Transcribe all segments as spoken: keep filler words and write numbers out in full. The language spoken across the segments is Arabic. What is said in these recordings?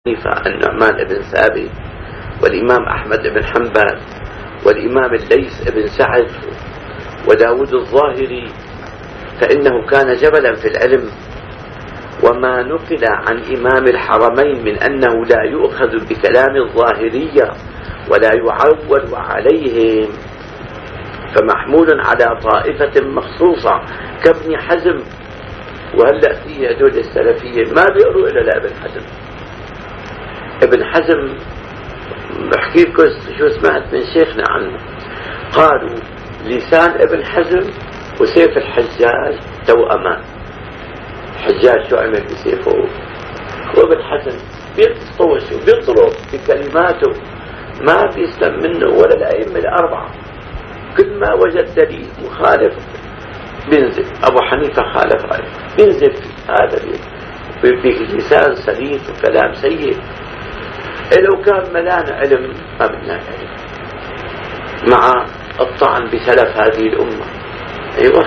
حنيفة النعمان بن ثابت والإمام أحمد بن حنبل والإمام الليث بن سعد وداود الظاهري، فإنه كان جبلا في العلم. وما نقل عن إمام الحرمين من أنه لا يؤخذ بكلام الظاهرية ولا يعول عليهم فمحمول على طائفة مخصوصة كابن حزم. وهلأ في هدول السلفية ما بيقروا إلا لابن حزم. ابن حزم بحكي لكم شو سمعت من شيخنا عنه، قالوا لسان ابن حزم وسيف الحجاج توأمان. الحجاج شو عمل بسيفه؟ وابن حزم بيطوش وبيضرب بكلماته ما بيسلم منه ولا الأئمة الأربعة. كل ما وجد دليل مخالف بينزل. أبو حنيفة خالف رأيه بينزل في هذا بلسان سليط وكلام سيء. لو كان ملان علم ما بدنا علم مع الطعن بسلف هذه الأمة. أيوة.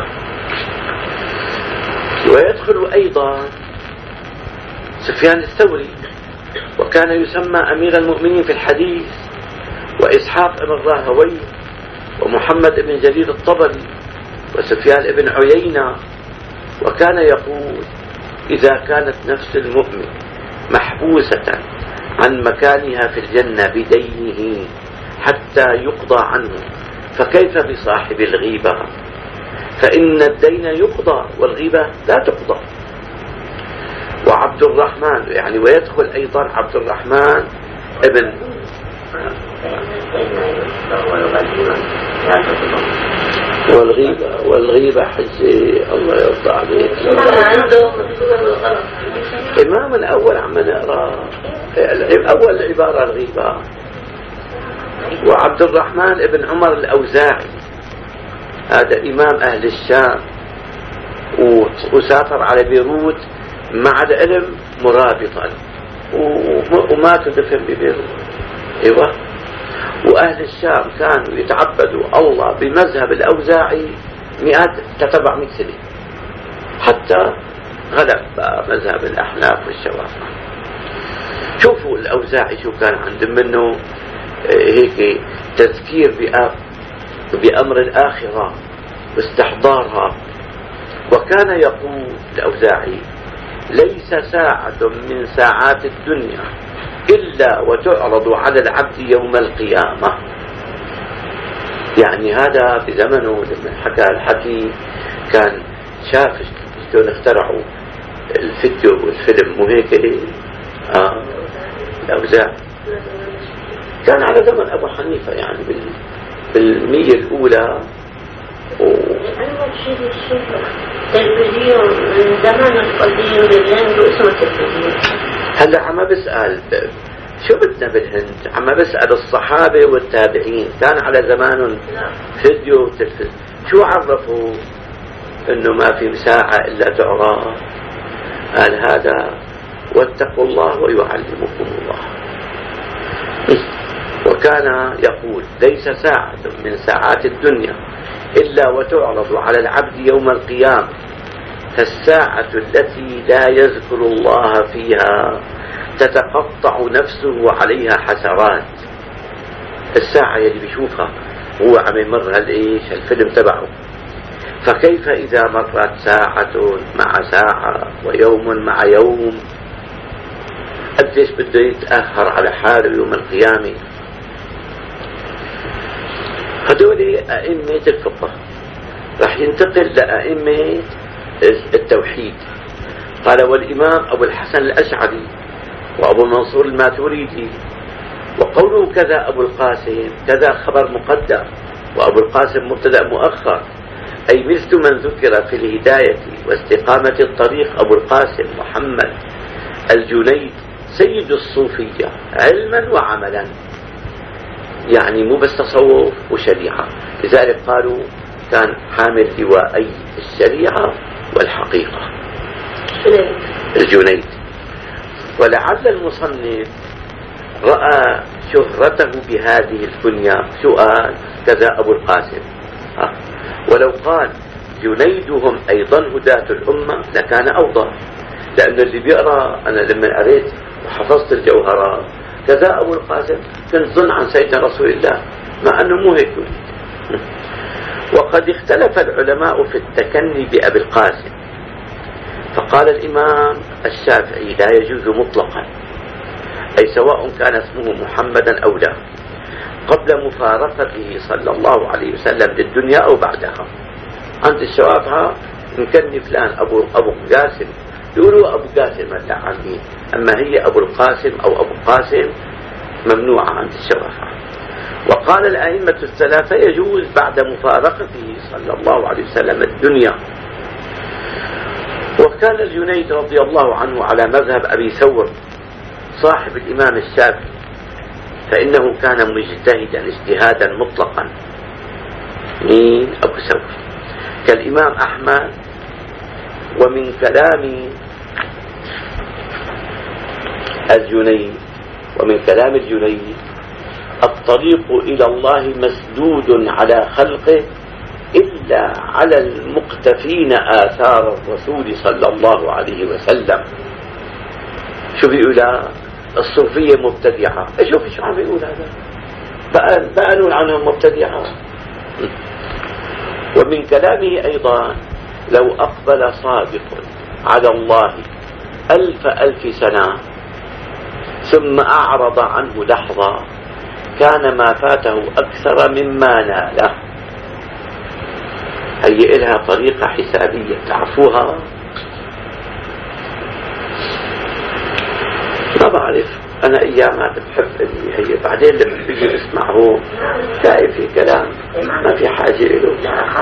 ويدخل أيضا سفيان الثوري وكان يسمى أمير المؤمنين في الحديث، وإسحاق بن راهويه ومحمد بن جرير الطبري وسفيان بن عيينة. وكان يقول إذا كانت نفس المؤمن محبوسة عن مكانها في الجنة بدينه حتى يقضى عنه فكيف بصاحب الغيبة؟ فإن الدين يقضى والغيبة لا تقضى. وعبد الرحمن يعني ويدخل أيضا عبد الرحمن ابن والغيبة والغيبة حجي الله يرضى عليك. إمام الأول عم نقرأ أول عبارة الغيبة. وعبد الرحمن ابن عمر الأوزاعي هذا إمام أهل الشام وسافر على بيروت مع العلم مرابطا ومات ودفن ببيروت. ايوه. واهل الشام كانوا يتعبدوا الله بمذهب الاوزاعي مئات تتبع مئة سنه حتى غلب مذهب الاحناف والشوافع. شوفوا الاوزاعي شو كان عندهم منه هيك تذكير بامر الاخره واستحضارها. وكان يقول الاوزاعي ليس ساعة من ساعات الدنيا إلا وتعرض على العبد يوم القيامة. يعني هذا بزمنه لما حكى الحكي كان شاف شلون اخترعوا الفيديو والفيلم وهيك. آه الأوزاع كان على زمن أبو حنيفة يعني بالمية الأولى. أول شيء التلفزيون من زمان القديم بالهند اسمه تلفزيون. هلا عم بسأل شو بدنا بالهند؟ عم بسأل الصحابة والتابعين كان على زمانهم فيديو وتلفزيون. شو عرفوا انه ما في ساعة الا تعرف؟ قال هذا واتقوا الله ويعلمكم الله. وكان يقول ليس ساعة من ساعات الدنيا إلا وتعرض على العبد يوم القيامة فالساعة التي لا يذكر الله فيها تتقطع نفسه عليها حسرات. الساعة اللي بيشوفها هو عم يمر هالإيش الفيلم تبعه. فكيف إذا مرت ساعة مع ساعة ويوم مع يوم؟ قديش بده يتأخر على حاله يوم القيامة. هذول أئمة الفقه. راح ينتقل لأئمة التوحيد. قال والإمام أبو الحسن الأشعري وأبو منصور الماتريدي. وقوله كذا أبو القاسم كذا خبر مقدم وأبو القاسم مبتدأ مؤخر، أي مثل من ذكر في الهداية واستقامة الطريق أبو القاسم محمد الجنيد سيد الصوفية علما وعملا. يعني مو بس تصوف وشريعة. لذلك قالوا كان حامل لواءي الشريعة والحقيقة الجنيد. ولعل المصنف رأى شهرته بهذه الكنية. سؤال كذا أبو القاسم ها. ولو قال جنيدهم أيضا هداة الأمة لكان أوضح، لأن اللي بيقرأ أنا لما قريت وحفظت الجوهرات، كذا أبو القاسم كنت ظن عن سيدنا رسول الله، مع أنه مو هيك. وقد اختلف العلماء في التكني بأبي القاسم، فقال الإمام الشافعي لا يجوز مطلقا، أي سواء كان اسمه محمدا أو لا، قبل مفارقته صلى الله عليه وسلم للدنيا أو بعدها. عند الشوافعة نكني فلان أبو أبو قاسم، يقولوا أبو قاسم العامين، أما هي أبو القاسم أو أبو قاسم ممنوعة عند الشوافعة. وقال الأئمة الثلاثة يجوز بعد مفارقته صلى الله عليه وسلم الدنيا. وكان الجنيد رضي الله عنه على مذهب أبي ثور صاحب الإمام الشافعي، فإنه كان مجتهدا اجتهادا مطلقا. مين؟ أبو ثور. كالإمام أحمد. ومن كلام الجنيد ومن كلام الجنيد الطريق إلى الله مسدود على خلقه إلا على المقتفين آثار الرسول صلى الله عليه وسلم. شو بيقول؟ الصوفية مبتدعة. شوف شو عم بيقول هذا، بقى, بقى نقول عنهم مبتدعة. ومن كلامه أيضا لو أقبل صادق على الله ألف ألف سنة ثم أعرض عنه لحظة كان ما فاته أكثر مما ناله. هي إلها طريقة حسابية تعرفوها؟ ما بعرف أنا أيامات بحب إني هي بعدين لما بيجي اسمعه تلاقي في كلام ما في حاجة له.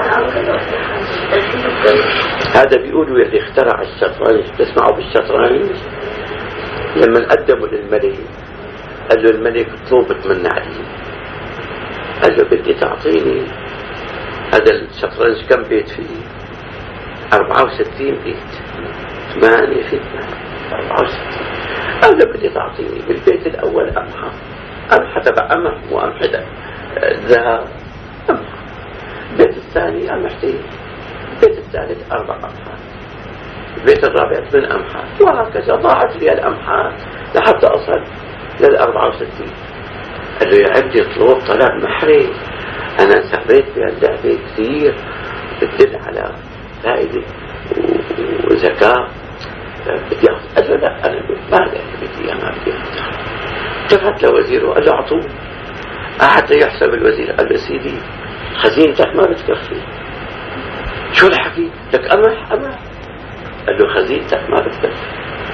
هذا بيقولوا اللي اخترع الشطرنج، تسمعوا بالشطرنج؟ لما قدموا للملك قال له الملك طلبت من علي، قال له بدي تعطيني هذا الشطرنج كم بيت فيه؟ أربعة وستين بيت. ثمانية في أربعة وستين. قال له بدي تعطيني بالبيت الأول أمحى أمحى تبع أمح وأمحى ذهب أمحى، البيت الثاني أمحتين، البيت الثالث أربع أمحات، البيت الرابع ثمان أمحات، وهكذا ضاعت لي الأمحات لحتى أصل للأربعة وستين. قال له يا عبدي اطلب طلب محري، أنا سحبيت بهاللعبة كثير بتدل على فائدة وذكاء، بدي أخذ. قال له لا أنا ما لك بدي أنا بدي أخذ. التفت لوزيره قال له أعطوه. حتى يحسب الوزير قال له سيدي خزينتك ما بتكفي. شو الحكي؟ لك أمح أمح. قال له خزينتك ما بتكفي.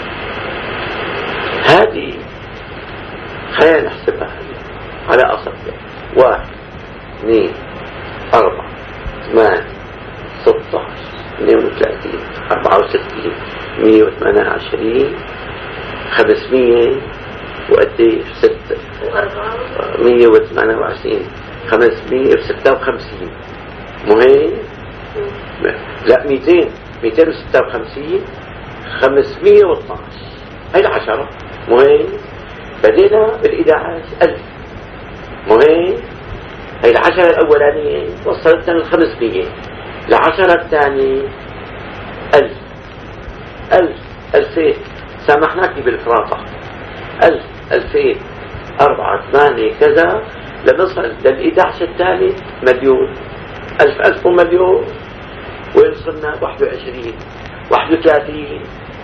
هذه خلينا نحسبها على أصل واحد اثنين أربعة ثمان ستة عشر اثنين وثلاثين أربعة وستين مية وثمانية وعشرين خمسمية وقديش ستة مية وثمانية وعشرين خمسمية وستة وخمسين مهم. لا ميتين ميتين وستة وخمسين خمسمية واثناش. هاي العشرة مهم. بدينا بالإداعة ألف مهم. هاي العشرة الأولانية وصلتنا للخمسمية. العشرة الثانية ألف ألف ألفين سامحناك بالفراطة ألف ألفين أربعة ثمانية كذا لنصل للإداعة الثاني مليون ألف ألف ومليون ويوصلنا واحد وعشرين واحد وثلاثين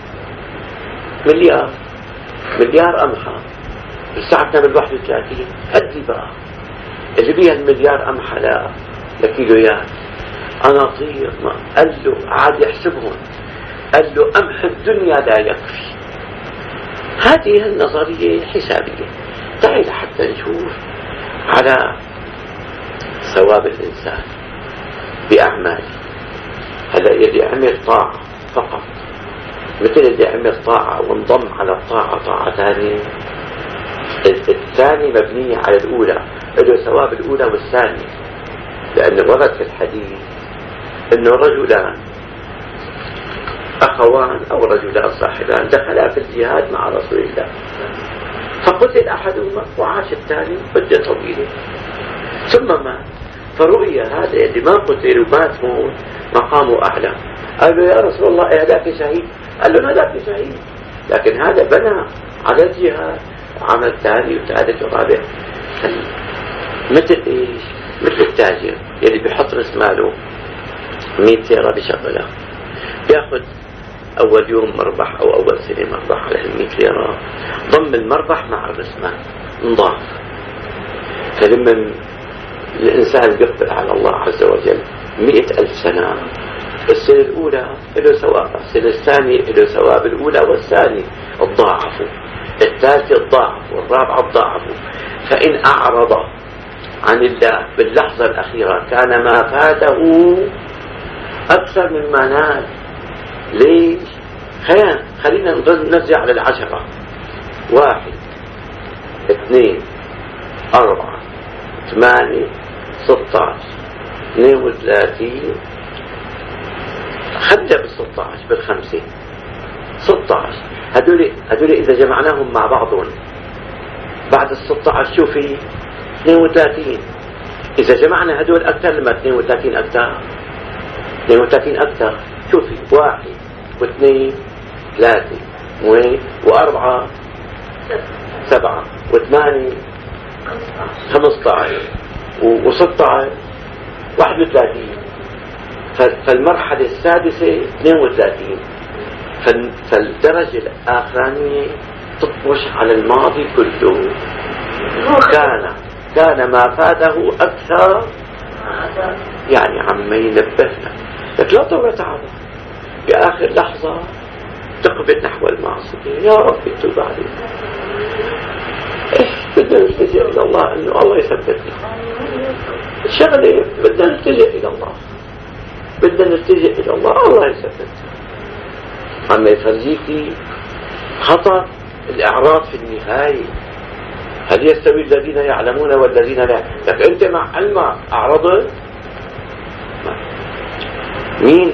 مليار مليار أمحى. ساعتنا بالواحد وثلاثين هدي بقى اللي بيها المليار أمحى لا لكيلويات أناطير. قال له عاد يحسبهم قال له أمح الدنيا لا يكفي. هذه النظرية حسابية. تعال حتى نشوف على ثواب الإنسان بأعماله. هلا يلي عمل طاعة فقط مثل اللي عمل طاعة وانضم على الطاعة طاعة ثانية، الثانية مبنية على الأولى، له ثواب الأولى والثانية. لأن ورد في الحديث أنه رجلان أخوان أو رجلان صاحبان دخلا في الجهاد مع رسول الله، فقتل أحدهما وعاش الثاني مدة طويلة ثم مات. فرؤيا هذا اللي ما قتل ومات موت مقامه أعلى. قال له يا رسول الله هذاك شهيد. قال له هذاك شهيد، لكن هذا بنى على الجهة عمل ثاني وثالث ورابع. مثل ايش؟ مثل التاجر يلي بيحط راس ماله مئة ليرة بشغلها، بياخذ اول يوم مربح او اول سنة مربح على مئة ليرة، ضم المربح مع راس مال انضاف. فلما الانسان بيقبل على الله عز وجل مئة ألف سنة، السنة الأولى له ثواب، السنة الثانية له ثواب الأولى والثانية الضاعفوا، الثالثة الضاعفوا، والرابعة الضاعفوا. فإن أعرض عن الله باللحظة الأخيرة كان ما فاته أكثر مما نال. ليش؟ خلينا خلينا نرجع على العشرة: واحد، اثنين، أربعة، ثمانية، ستة عشر، اثنين وثلاثين، خدها بالستة عشر بالخمسين، ستة عشر. هدول هدول إذا جمعناهم مع بعضهم بعد الستة عشر شو في؟ اثنين وثلاثين. إذا جمعنا هدول أكثر لما اثنين وثلاثين أكثر، اثنين وثلاثين أكثر شو في؟ واحد واثنين ثلاثة وأربعة سبعة وثمانية خمسة عشر وستة عشر واحد وثلاثين. فالمرحلة السادسة اثنين وثلاثين. فالدرجة الآخرانية تطبش على الماضي كله. كان كان ما فاته أكثر، يعني عما ينبهنا. لك لا طولت عظم بآخر لحظة تقبل نحو المعصية. يا رب توب علينا. إيه بدنا نلتجئ إلى الله، إنه الله يثبتنا. الشغلة بدنا نلتجئ إلى الله، بدنا نلتجئ إلى الله، الله يثبتنا. عما يفرجيكي خطر الإعراض في النهاية. هل يستوي الذين يعلمون والذين لا؟ لك أنت مع علمك أعرضت. مين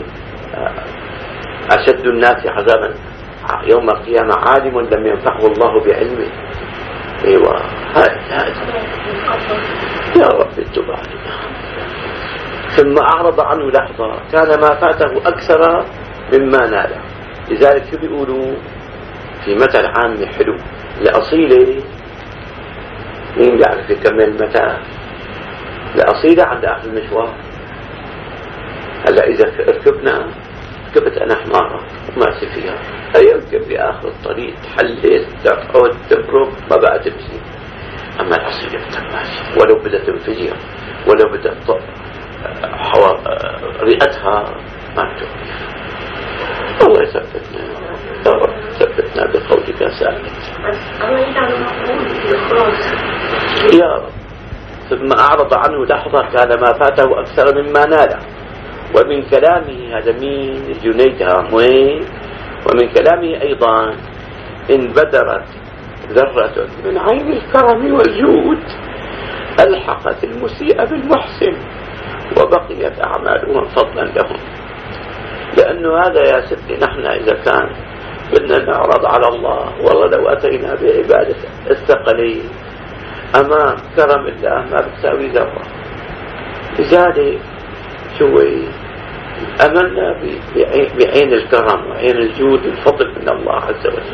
أشد الناس عذابا يوم القيامة؟ عالم لم ينفعه الله بعلمه. ايوه هذا يا رب التوب علينا. ثم أعرض عنه لحظة كان ما فاته أكثر مما ناله. لذلك شو بيقولوا في مثل عام حلو: الأصيلة، مين بيعرف يكمل المثل؟ الأصيلة عند آخر المشوار. هلا إذا ركبنا ركبت أنا حمارة وماشي فيها، يمكن بآخر الطريق تحلل تقعد تبرك ما بقى تمشي. أما الأصيلة بدها ماشي، ولو بدها تنفجر، ولو بدها تطق حوا رئتها ما بتوقف. الله يثبتنا يا رب، ثبتنا بقولك ثابت يا رب. ثم أعرض عنه لحظة كان ما فاته أكثر مما ناله. ومن كلامه هذا مين؟ الجنيد هاموين. ومن كلامه أيضا: إن بدرت ذرة من عين الكرم والجود ألحقت المسيء بالمحسن وبقيت أعمالهم فضلا لهم. لأنه هذا يا ستي نحن إذا كان بدنا نعرض على الله، والله لو أتينا بعبادة الثقلين أمام كرم الله ما بتساوي ذرة. لذلك شوي أملنا بعين الكرم وعين الجود والفضل من الله عز وجل.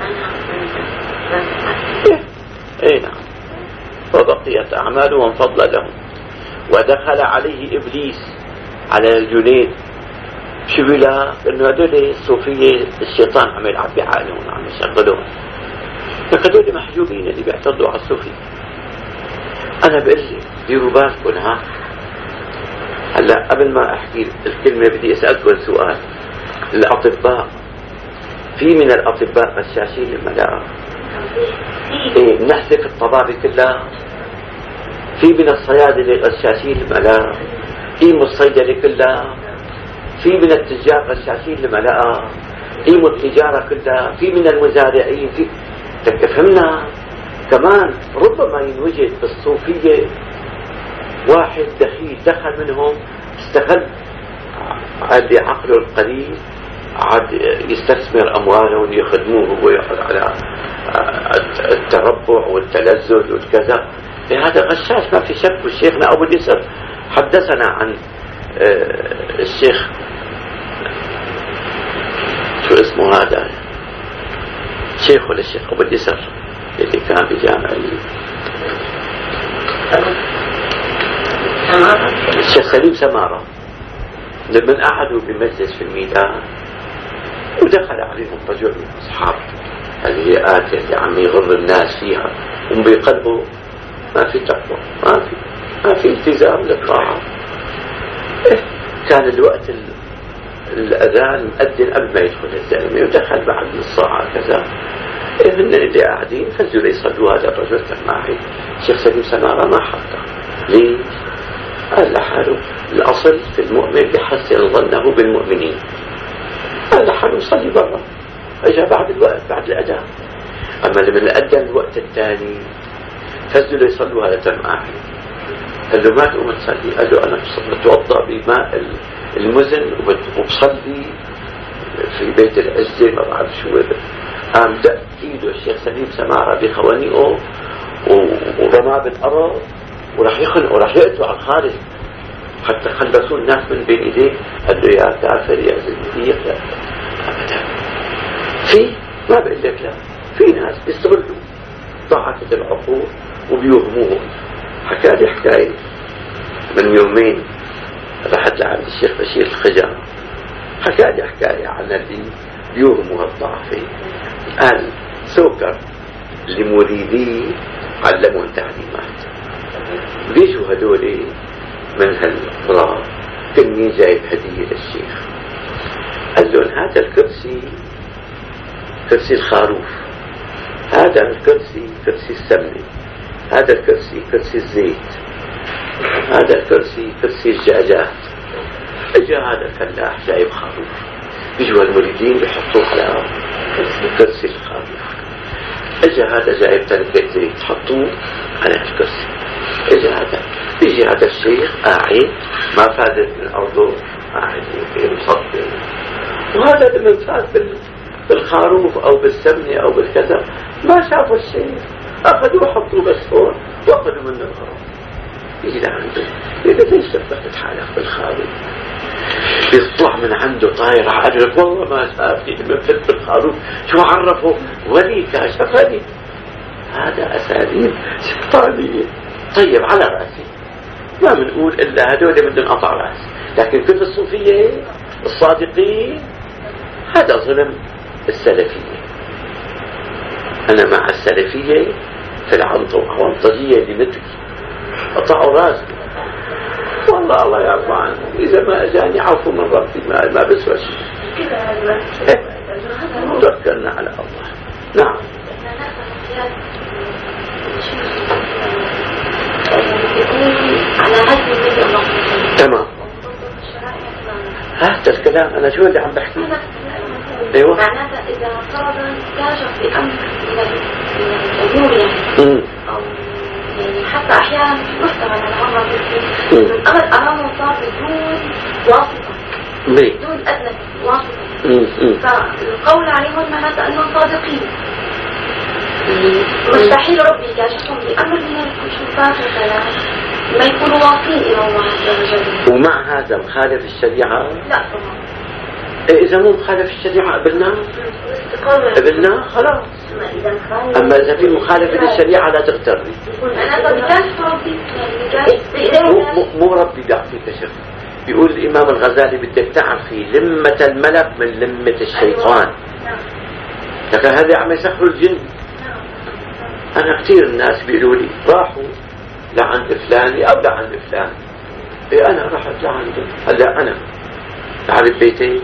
اي نعم. وبقيت أعمالهم فضلا لهم. ودخل عليه إبليس على الجنيد شو بلا انه هدول الصوفيه الشيطان عم يلعب بعقلهم، عم يشغلهم. لك هدول محجوبين اللي بيعترضوا على الصوفيه. انا بقول لك ديروا بالكم. ها هلا قبل ما احكي الكلمه بدي اسالكم سؤال. الاطباء، في من الاطباء غشاشين للملاعب؟ ايه نحذف الطبابه كلها. في من الصيادله غشاشين للملاعب؟ قيموا الصيدله كلها. في من التجار غشاشين لملاء، قيموا التجارة كلها. في من المزارعين، في تفهمنا كمان. ربما ينوجد بالصوفية واحد دخيل دخل منهم، استغل عاد عقله القليل، عاد يستثمر أمواله يخدموه ويأخذ على التربع والتلذذ والكذا. هذا غشاش ما في شك. والشيخنا أبو اليسر حدثنا عن الشيخ شو اسمه هذا، شيخ ولا الشيخ أبو اليسر اللي كان بجامع الشيخ سليم سمارة، لما قعدوا بمجلس في الميدان ودخل عليهم رجل من أصحاب الهيئات اللي عم يغر الناس فيها وبقلبه ما في تقوى، ما في ما في التزام للطاعة. إيه كان الوقت الأذان مؤذن قبل ما يدخل الزلمة ودخل بعد نص ساعة كذا. إيه هن اللي قاعدين فنزلوا يصلوا، هذا الرجل كان معي الشيخ سليم سمارة ما حطه. ليش؟ قال لحاله الأصل في المؤمن بحسن ظنه بالمؤمنين. قال لحاله صلي برا. اجا بعد الوقت بعد الأذان. أما لما الأذان الوقت الثاني فنزلوا يصلوا، هذا تم قاعد. قال له ما تقوم تصلي؟ قال له أنا بتوضأ بماء المزن وبصلي في بيت العزة ما بعرف شو. قام دق ايده الشيخ سليم سمارة بخوانيقه ورماه بالأرض وراح يخنقه وراح يقتله على الخارج حتى خلصوا الناس من بين ايديه. قال له يا كافر يا زنديق. لا ابدا، في ما بقول لك لا، في ناس بيستغلوا ضعفة العقول وبيوهموهم. حكى لي حكاية من يومين، رحت لعند الشيخ بشير الخجام، حكى لي حكاية عن اللي بيوهموا هالضعفة. قال سوكر لمريديه علموا تعليمات. بيجوا هدول من هالقرى كني جايب هدية للشيخ، قال لهم هذا الكرسي كرسي الخروف، هذا الكرسي كرسي السمنة، هذا الكرسي كرسي الزيت، هذا الكرسي كرسي الدجاجات. اجا هذا الفلاح جايب خروف، بيجوا المريدين بيحطوه على كرسي الخروف. اجا هذا جايب تنكة زيت حطوه على الكرسي. اجا هذا بيجي هذا الشيخ قاعد ما فادت من ارضه، قاعد مصدر. وهذا لما فات بالخروف او بالسمنة او بالكذا ما شافوا الشيخ، اخذوه وحطوه بس هون واخذوا منه الغرض. يجي لعنده يقول ليش شبهت حالك بالخروف؟ يطلع من عنده طاير عقلك والله ما شافني لما فت بالخروف، شو عرفه؟ ولي كاشفني. هذا اساليب شيطانيه. طيب على راسي ما بنقول الا هدول بدهم قطع راس، لكن كل الصوفيه الصادقين هذا ظلم السلفيه. انا مع السلفيه في العنطجيه اللي مثلي قطعوا راسي والله الله يعفو عنه، اذا ما اجاني عفو من ربي ما, ما بسوى شيء. توكلنا على الله. نعم. تمام. هذا الكلام انا شو اللي عم بحكي؟ ايوه معناتها اذا فرضا كاشف بامر الامور يعني او يعني حتى احيانا محتمل الامر الامر امامه صار بدون واسطه بدون ادنى واسطه، فالقول عليهم معناتها انهم صادقين. مستحيل ربي كاشفهم بامر من الكشوفات مثلا ما يكونوا واصلين الى الله عز وجل. ومع هذا مخالف الشريعه؟ لا طبعا. إذا مو مخالف الشريعة قبلنا قبلنا خلاص. أما إذا في مخالفة للشريعة لا تغتري. مو, مو ربي بيعطيك شيخ. بيقول الإمام الغزالي بدك تعرفي لمة الملك من لمة الشيطان. لكن هذا عم يسخروا الجن. أنا كثير الناس بيقولوا لي راحوا لعند فلان أو لعند فلان. إيه أنا رحت لعنده. هلا أنا تعرف بيتي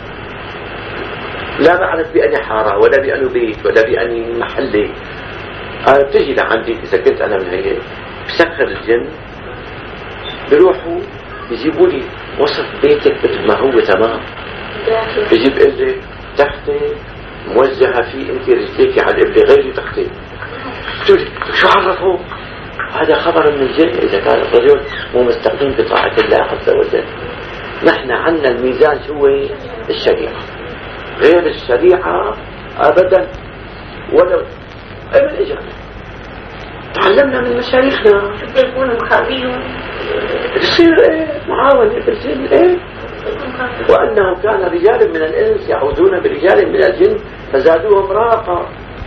لا بعرف بأني حارة ولا بأنه بيت ولا بأني محلي. أنا بتجي لعندي إذا كنت أنا من هيك بسخر الجن بيروحوا بيجيبوا لي وصف بيتك مثل ما هو تمام. بيجي بيقول لي تحتي موجهة في أنت رجليك على الإبلة غير تحتي. بتقولي شو عرفوا؟ هذا خبر من الجن إذا كان الرجل مو مستقيم بطاعة الله عز وجل. نحن عنا الميزان شو الشريعة، غير الشريعة أبدا. ولو أي من إجانا تعلمنا من مشايخنا يكونوا مخابيهم يصير إيه معاونة بالجن إيه. وأنه كان رجال من الإنس يعوذون برجال من الجن فزادوهم راقا.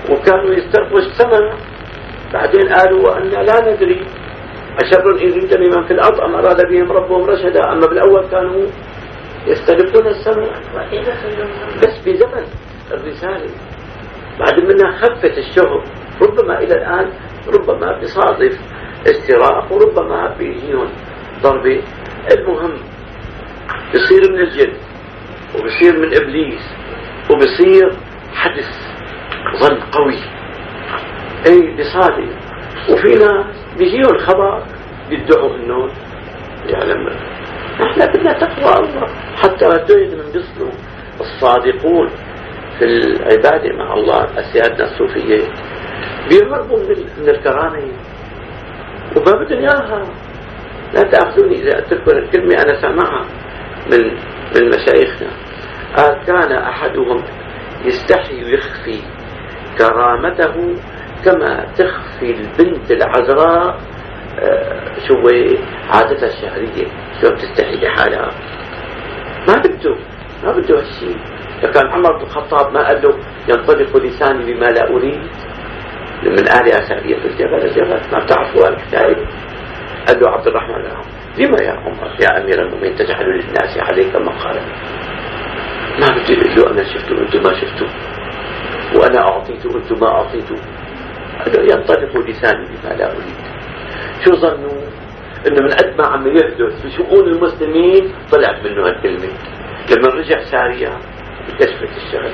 وكانوا يسترقوا السماء، بعدين قالوا وأن لا ندري أشر يريد بمن في الأرض أم أراد بهم ربهم رشدا. أما بالأول كانوا يسترقون السماء بس في زمن الرسالة، بعد منها خفت الشغل، ربما إلى الآن ربما بصادف استراق وربما بيجيهم ضربة. المهم بصير من الجن وبصير من إبليس وبصير حدث ظن قوي، اي بصادف. وفي ناس بيجيهم خبر بيدعوا انه يعلم احنا بدنا تقوى الله، حتى ردوا من بيصلوا الصادقون في العبادة مع الله أسيادنا الصوفية بيهربوا من الكرامة وما بدهم اياها. لا تأخذوني إذا أتذكر الكلمة أنا سامعها من من مشايخنا، قال كان أحدهم يستحي ويخفي كرامته كما تخفي البنت العذراء آه شو عادتها الشهرية، شو بتستحي لحالها. ما بده ما بده هالشيء. فكان عمر بن الخطاب ما قال له ينطلق لساني بما لا أريد من آل أسابيع في الجبل الجبل، ما بتعرفوا هالحكاية. قال له عبد الرحمن العام لما يا عمر يا أمير المؤمنين تجعل للناس عليك مقالا؟ ما بدي يقول له أنا شفته وأنتم ما شفتوا، وأنا أعطيته وأنتم ما أعطيته. قال له ينطلق لساني بما لا أريد. شو ظنوا؟ إنه من قد ما عم يحدث في شؤون المسلمين طلعت منه هالكلمة. لما رجع سارية كشفت الشغل.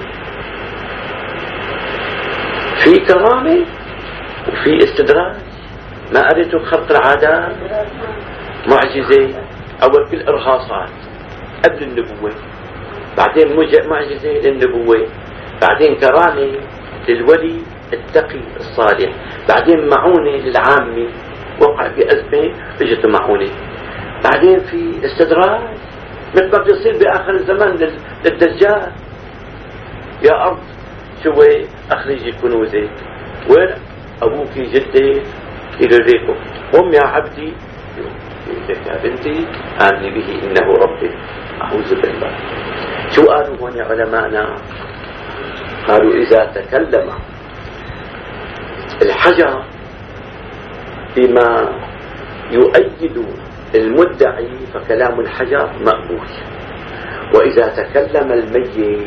في كرامة وفي استدراج. ما قريتوا خلق العادات؟ معجزة أول كل إرهاصات قبل النبوة، بعدين معجزة للنبوة، بعدين كرامة للولي التقي الصالح، بعدين معونة للعامة وقع بأزمة اجت معونة، بعدين في استدراج مثل ما بيصير بآخر الزمن للدجال. يا أرض شوي أخرجي كنوزك، وين أبوك جدك يريكم، قم يا عبدي يقول يا بنتي آمني به إنه ربي. أعوذ بالله. شو قالوا هون يا علماءنا؟ قالوا إذا تكلم الحجر بما يؤيد المدعي فكلام الحجر مقبول، وإذا تكلم الميت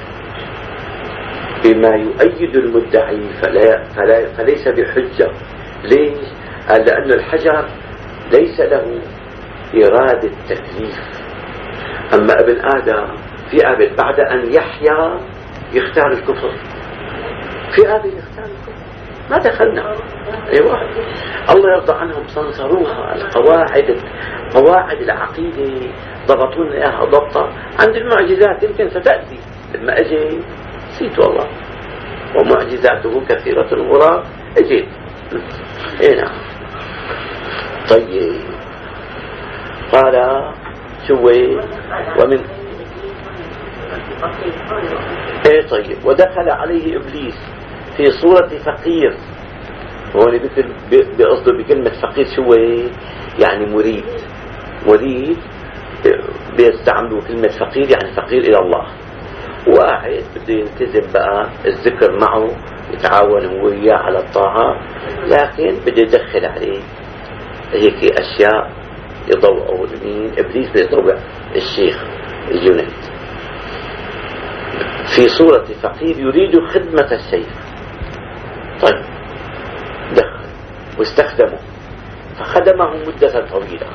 بما يؤيد المدعي فلا فلا فليس بحجة. ليش؟ قال لأن الحجر ليس له إرادة تكليف. أما ابن آدم في قبل بعد أن يحيا يختار الكفر، في قبل يختار الكفر، ما دخلنا. أيوة الله يرضى عنهم صنصروها القواعد قواعد العقيدة ضبطوا لنا إياها ضبطة. عند المعجزات يمكن ستأتي لما أجي نسيت والله ومعجزاته كثيرة الغراب أجيت. إيه نعم. طيب قال شوي ومن ايه طيب ودخل عليه ابليس في صورة فقير. هون مثل بقصده بكلمة فقير شوي يعني مريد. مريد بيستعملوا كلمة فقير يعني فقير الى الله، واحد بده يلتزم بقى الذكر معه يتعاون هو وياه على الطاعة، لكن بده يدخل عليه هيك اشياء يضوء مين؟ ابليس بيضوء الشيخ الجنيد في صورة فقير يريد خدمة الشيخ. طيب دخل واستخدمه فخدمه مدة طويلة،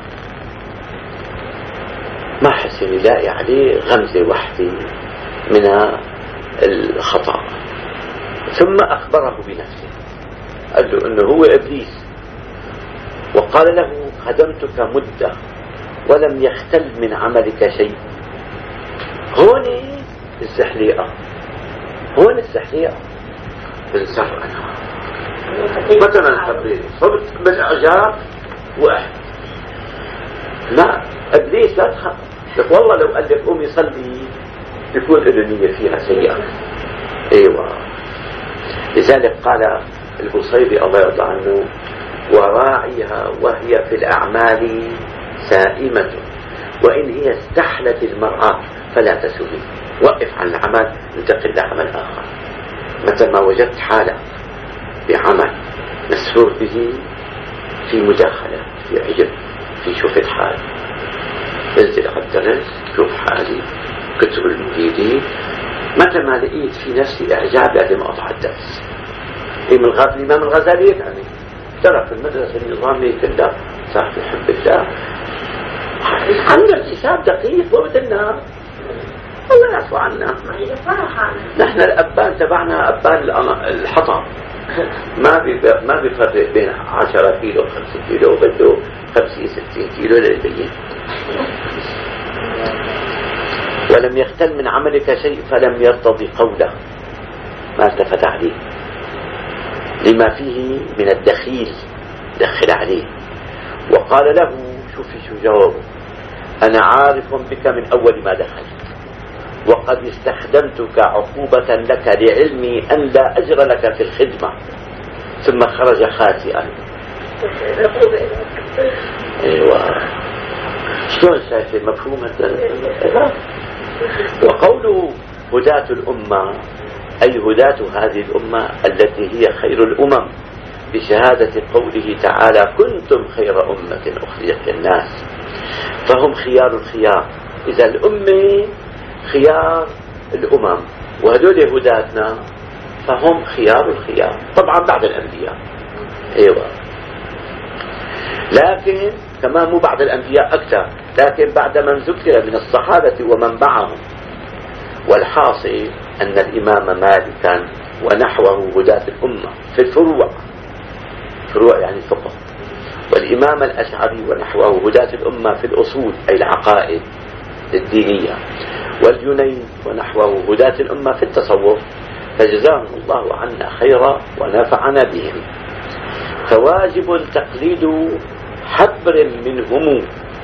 ما حسن يلاقي عليه غمزة واحدة من الخطأ، ثم أخبره بنفسه قال له إنه هو إبليس وقال له خدمتك مدة ولم يختل من عملك شيء. هون الزحليقة، هون الزحليقة بالزرع. أنا مثلا خبريني صبت بالإعجاب واحد، لا إبليس لا تخاف لك والله لو قال لك قوم يصلي يكون له نية فيها سيئة. ايوه لذلك قال البصيري الله يرضى عنه وراعيها وهي في الأعمال سائمة وإن هي استحلت المرأة فلا تسوي. وقف عن العمل انتقل لعمل آخر. متى ما وجدت حالك بعمل مسرور به، في مداخلة، في عجب، في شوفة حال، انزل على الدرس، شوف حالي، كتب المفيدين. متى ما لقيت في نفسي إعجاب لازم أقطع الدرس. الإمام الغزالي يعني ترك المدرسة النظامية كلها، صار في حب الله، عندنا الحساب دقيق وقت النار، الله يعفو عنا. نحن الأبان تبعنا أبان الحطب، ما ما بيفرق بين عشرة كيلو وخمسة كيلو، وبده خمسين ستين كيلو للبين. ولم يختل من عملك شيء فلم يرتضي قوله، ما التفت عليه لما فيه من الدخيل، دخل عليه وقال له، شوفي شو جوابه: أنا عارف بك من أول ما دخلت، وقد استخدمتك عقوبة لك لعلمي أن لا أجر لك في الخدمة. ثم خرج خاسئا. ايوه، شلون شايف مفهوم هذا؟ وقوله هداة الأمة أي هداة هذه الأمة التي هي خير الأمم، بشهادة قوله تعالى: كنتم خير أمة أخرجت للناس، فهم خيار الخيار. إذا الأمة خيار الأمم وهدول هداتنا، فهم خيار الخيار، طبعا بعد الأنبياء. ايوه، لكن كمان مو بعد الأنبياء أكثر، لكن بعد من ذكر من الصحابة ومن معهم. والحاصل أن الإمام مالكا ونحوه هداة الأمة في الفروع، فروع يعني الفقه، والإمام الأشعري ونحوه هداة الأمة في الأصول أي العقائد الدينية، والجنيد ونحوه هداة الأمة في التصوف، فجزاهم الله عنا خيرا ونفعنا بهم. فواجب تقليد حبر منهم،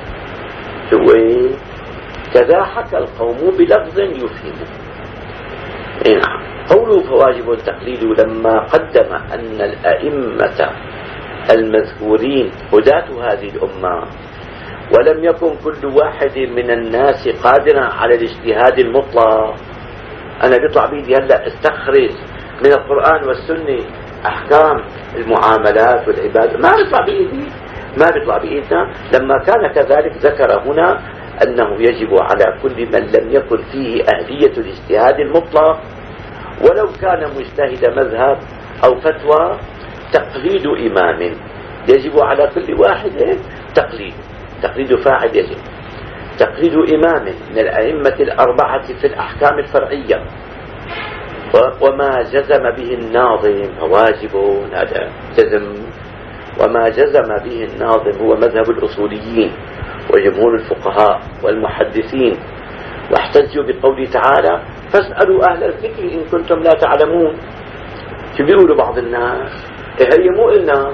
كذا حكى القوم بلفظ يفهم. نعم، قوله فواجب تقليد لما قدم أن الأئمة المذكورين هداة هذه الأمة، ولم يكن كل واحد من الناس قادرا على الاجتهاد المطلق. أنا بيطلع بيدي هلا استخرج من القرآن والسنة أحكام المعاملات والعبادة، ما بيطلع بإيدي، ما بيطلع بإيدنا. لما كان كذلك ذكر هنا أنه يجب على كل من لم يكن فيه أهلية الاجتهاد المطلق ولو كان مجتهد مذهب أو فتوى تقليد إمام. يجب على كل واحد تقليد، تقليد فاعل يجب، تقليد إمام من الأئمة الأربعة في الأحكام الفرعية. وما جزم به الناظم فواجب، هذا جزم، وما جزم به الناظم هو مذهب الأصوليين وجمهور الفقهاء والمحدثين، واحتجوا بقوله تعالى: فاسألوا أهل الذكر إن كنتم لا تعلمون. شو بيقولوا بعض الناس؟ هي مو إلنا،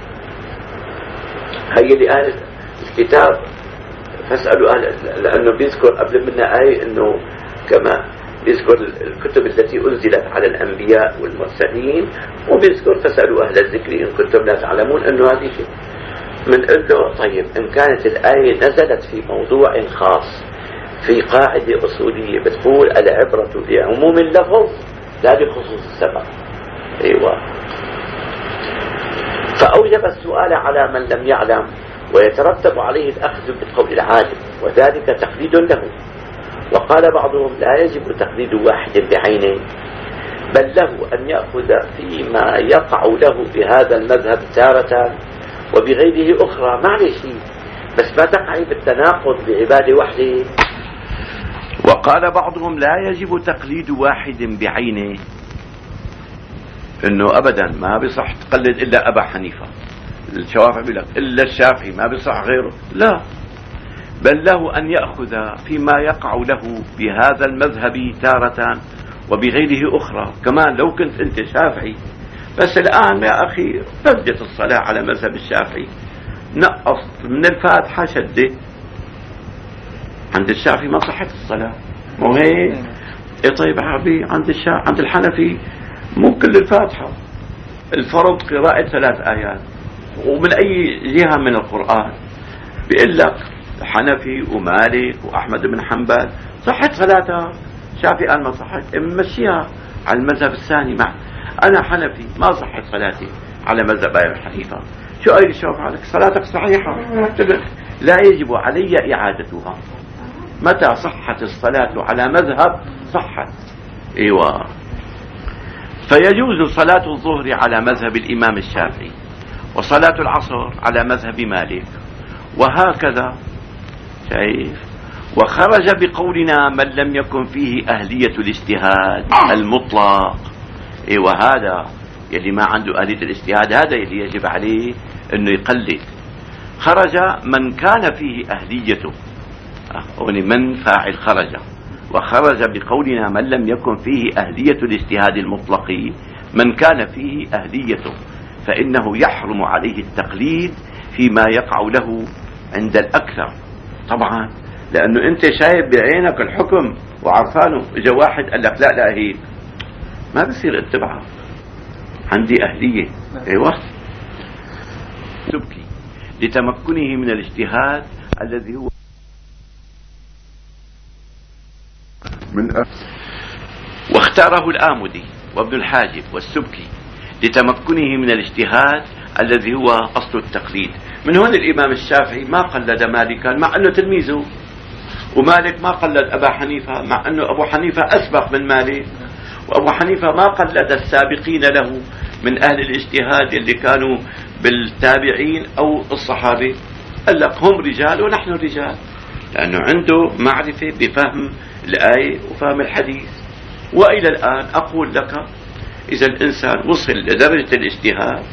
هي لأهل الكتاب، فاسألوا أهل، لأنه بيذكر قبل منا آية إنه كما بيذكر الكتب التي أنزلت على الأنبياء والمرسلين، وبيذكر فاسألوا أهل الذكر إن كنتم لا تعلمون، إنه هذه شيء من له. طيب، إن كانت الآية نزلت في موضوع خاص في قاعدة أصولية بتقول العبرة بعموم اللفظ لا بخصوص السبب، أيوة، فأوجب السؤال على من لم يعلم، ويترتب عليه الأخذ بقول العالم، وذلك تقليد له. وقال بعضهم: لا يجب تقليد واحد بعينه، بل له أن يأخذ فيما يقع له بهذا المذهب تارة وبغيره أخرى. معلش، بس ما تقعي بالتناقض بعبادة وحده. وقال بعضهم: لا يجب تقليد واحد بعينه، انه ابدا ما بصح تقلد الا ابا حنيفة. الشوافعي بيقول لك الا الشافعي، ما بصح غيره. لا، بل له ان يأخذ فيما يقع له بهذا المذهب تارة وبغيره اخرى. كمان لو كنت انت شافعي، بس الان يا اخي بدت الصلاة على مذهب الشافعي، نقصت من الفاتحة شدة، عند الشافعي ما صحت الصلاة، مو هيك؟ ايه طيب عربي، عند الشافعي عند الحنفي مو كل الفاتحة، الفرض قراءة ثلاث آيات، ومن أي جهة من القرآن. بيقول لك حنفي ومالك وأحمد بن حنبل صحت ثلاثة، شافعي قال ما صحت، مشيها على المذهب الثاني. مع أنا حنفي ما صحت صلاتي على مذهب أبي حنيفة، شو قال شوف عليك صلاتك صحيحة، لا يجب علي إعادتها. متى صحت الصلاة على مذهب صحت. ايوه. فيجوز صلاة الظهر على مذهب الإمام الشافعي، وصلاة العصر على مذهب مالك، وهكذا. شايف؟ وخرج بقولنا من لم يكن فيه أهلية الاجتهاد المطلق. ايوه، هذا يلي ما عنده أهلية الاجتهاد هذا يلي يجب عليه انه يقلد. خرج من كان فيه أهليته، من فاعل خرج، وخرج بقولنا من لم يكن فيه أهلية الاجتهاد المطلق من كان فيه أهليته، فإنه يحرم عليه التقليد فيما يقع له عند الأكثر. طبعا لأنه أنت شايف بعينك الحكم وعرفانه، إجا واحد قال لك لا لا هيك، ما بصير اتبعه، عندي أهلية. ايوه. تبكي لتمكنه من الاجتهاد الذي هو من أ... واختاره الآمدي وابن الحاجب والسبكي لتمكنه من الاجتهاد الذي هو أصل التقليد. من هون الإمام الشافعي ما قلد مالكا مع أنه تلميذه، ومالك ما قلد أبا حنيفة مع أنه أبو حنيفة أسبق من مالك، وأبو حنيفة ما قلد السابقين له من أهل الاجتهاد اللي كانوا بالتابعين أو الصحابة. قال لك هم رجال ونحن رجال، لأنه عنده معرفة بفهم الآية وفهم الحديث. وإلى الآن أقول لك إذا الإنسان وصل لدرجة الاجتهاد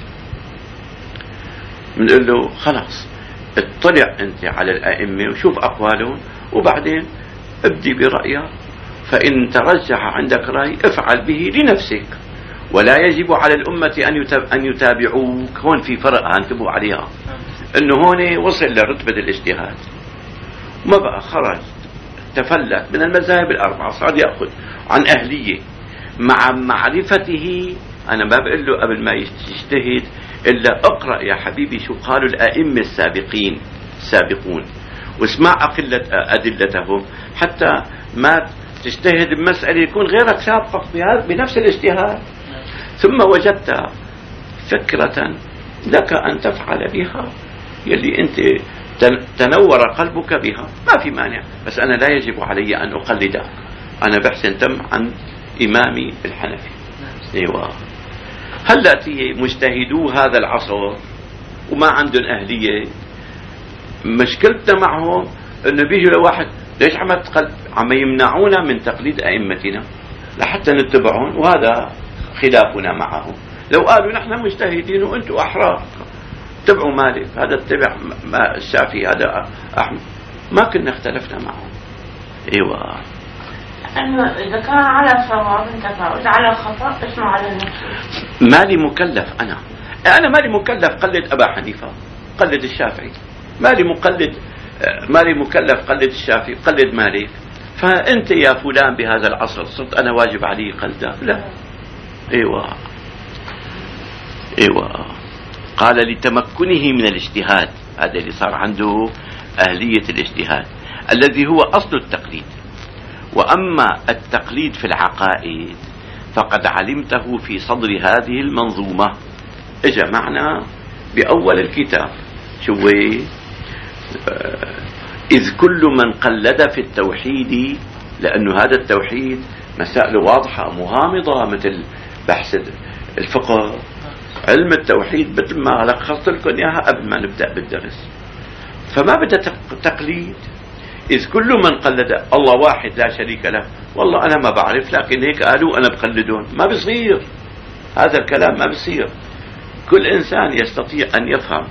بنقول له خلاص اطلع أنت على الأئمة وشوف أقوالهم، وبعدين ابدي برأيك، فإن ترجح عندك رأي افعل به لنفسك، ولا يجب على الأمة أن يتابعوك. هون في فرق انتبهوا عليها، أنه هون وصل لرتبة الاجتهاد ما بقى، خرج تفلت من المذاهب الأربعة، صار يأخذ عن أهلية مع معرفته. أنا ما بقول له قبل ما يجتهد إلا اقرأ يا حبيبي شو قالوا الأئمة السابقين السابقون، واسمع أقلة أدلتهم حتى ما تجتهد بمسألة يكون غيرك سابقك بنفس الاجتهاد، ثم وجدت فكرة لك أن تفعل بها يلي أنت تنور قلبك بها، ما في مانع، بس أنا لا يجب علي أن أقلدك، أنا بحسن تم عن إمامي الحنفي. ايوه. هلا تي مجتهدو هذا العصر وما عندهم أهلية، مشكلتنا معهم انه بيجوا لواحد ليش عم تقل... عم يمنعونا من تقليد ائمتنا لحتى نتبعهم، وهذا خلافنا معهم. لو قالوا نحن مجتهدين وانتم احرار اتبعوا مالك، هذا اتبع ما الشافعي، هذا احمد، ما كنا اختلفنا معهم. ايوه. انه اذا كان على صواب انتبعوا، اذا على خطا اسمعوا على النفس. مالي مكلف انا انا مالي مكلف قلد ابا حنيفه، قلد الشافعي، مالي مقلد مالي مكلف قلد الشافعي، قلد مالك. فأنت يا فلان بهذا العصر صرت أنا واجب علي قلده؟ لا. ايوه ايوه. قال لتمكنه من الاجتهاد، هذا اللي صار عنده أهلية الاجتهاد الذي هو أصل التقليد. وأما التقليد في العقائد فقد علمته في صدر هذه المنظومة. اجى معنا بأول الكتاب شو إذ كل من قلد في التوحيد، لأنه هذا التوحيد مسائل واضحة مغامضة مثل بحث الفقه، علم التوحيد مثل ما لخصت لكم إياها قبل ما نبدأ بالدرس، فما بدأ تقليد. إذ كل من قلد الله واحد لا شريك له، والله أنا ما بعرف لكن هيك قالوا أنا بقلدون، ما بصير هذا الكلام، ما بصير. كل إنسان يستطيع أن يفهم.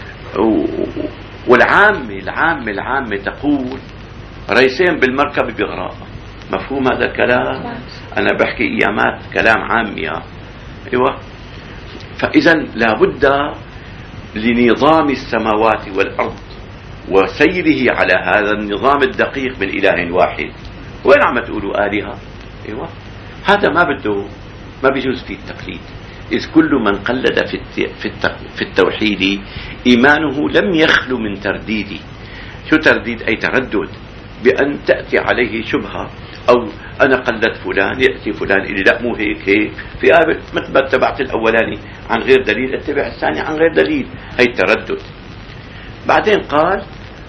والعامة العامة العامة تقول ريسين بالمركب بغراء، مفهوم هذا الكلام؟ أنا بحكي إيامات كلام عامي. أيوة. فإذا لابد لنظام السماوات والأرض وسيره على هذا النظام الدقيق من إله واحد. وين عم تقولوا آلهة؟ أيوة. هذا ما بده، ما بيجوز فيه التقليد. إذ كل من قلد في التوحيد إيمانه لم يخلو من ترديد. شو ترديد؟ أي تردد، بأن تأتي عليه شبهة أو أنا قلدت فلان، يأتي فلان إلي لا مو هيك هيك، في آية مثل ما اتبعت الأولاني عن غير دليل اتبع الثاني عن غير دليل، هي التردد. بعدين قال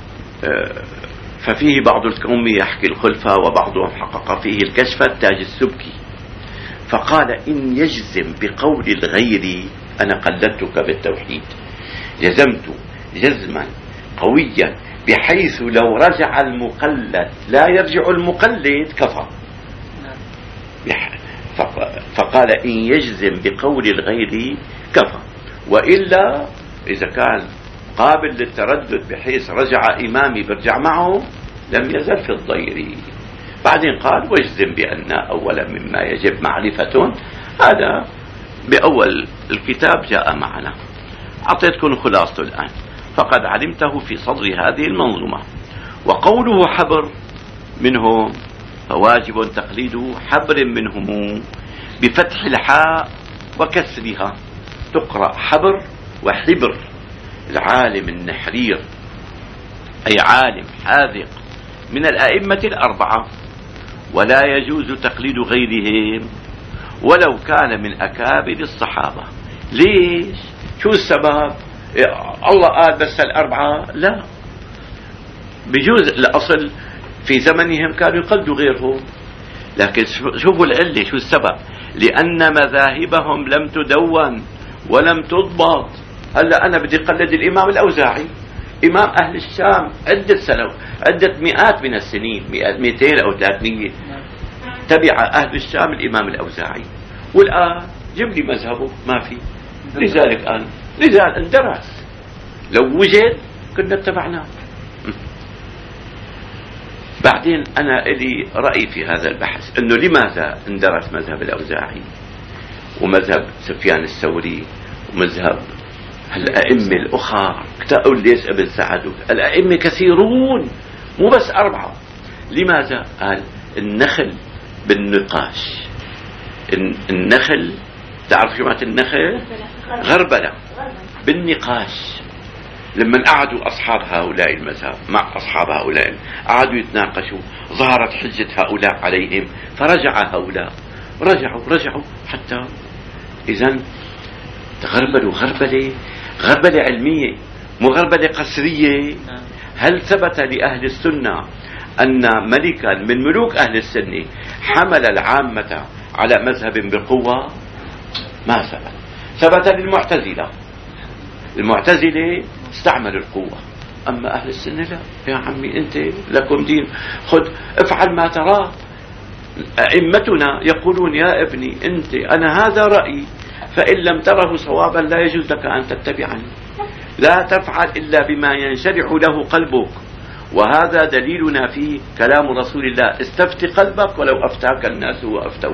ففيه بعض القوم يحكي الخلفة وبعضهم حقق فيه الكشف التاج السبكي، فقال إن يجزم بقول الغير أنا قلدتك بالتوحيد جزمت جزما قويا بحيث لو رجع المقلد لا يرجع المقلد كفر. فقال إن يجزم بقول الغير كفر، وإلا إذا كان قابل للتردد بحيث رجع إمامي برجع معه لم يزل في الضير. بعدين قال واجزم بأن أولا مما يجب معرفة، هذا بأول الكتاب جاء معنا، أعطيتكم خلاصته الآن. فقد علمته في صدر هذه المنظومة. وقوله حبر منهم فواجب تقليد حبر منهم بفتح الحاء وكسرها، تقرأ حبر وحبر. العالم النحرير أي عالم حاذق من الأئمة الأربعة، ولا يجوز تقليد غيرهم ولو كان من أكابر الصحابة. ليش؟ شو السبب؟ الله قال بس الأربعة؟ لا، بجوز. الأصل في زمنهم كانوا يقلدوا غيرهم، لكن شوفوا العلة شو السبب؟ لأن مذاهبهم لم تدون ولم تضبط. هلا أنا بدي أقلد الإمام الأوزاعي، إمام أهل الشام عدة سنوات، عدة مئات من السنين، مئتين أو ثلاثمية تبع أهل الشام الإمام الأوزاعي، والآن جيب لي مذهبه ما في. لذلك قال لذلك اندرس، لو وجد كنا اتبعناه. بعدين أنا لي رأي في هذا البحث، أنه لماذا اندرس مذهب الأوزاعي ومذهب سفيان الثوري ومذهب الأئمة الأخرى كتاب ليس ابن سعد، الأئمة كثيرون مو بس أربعة. لماذا؟ قال النخل بالنقاش. النخل تعرف شو معنى النخل؟ غربلة بالنقاش. لما قعدوا أصحاب هؤلاء المذهب مع أصحاب هؤلاء قعدوا يتناقشوا، ظهرت حجة هؤلاء عليهم، فرجع هؤلاء رجعوا رجعوا حتى إذن تغربلوا غربلة غربلة علمية مو غربلة قسرية. هل ثبت لأهل السنة أن ملكا من ملوك أهل السنة حمل العامة على مذهب بقوة؟ ما ثبت. ثبت للمعتزلة، المعتزلة استعملوا القوة، أما أهل السنة لا. يا عمي أنت لكم دين، خذ افعل ما تراه. أئمتنا يقولون يا ابني أنت أنا هذا رأيي، فإن لم تره صوابا لا يجوز لك أن تتبعني، لا تفعل إلا بما ينشرح له قلبك، وهذا دليلنا فيه كلام رسول الله استفت قلبك ولو أفتاك الناس وأفتوك.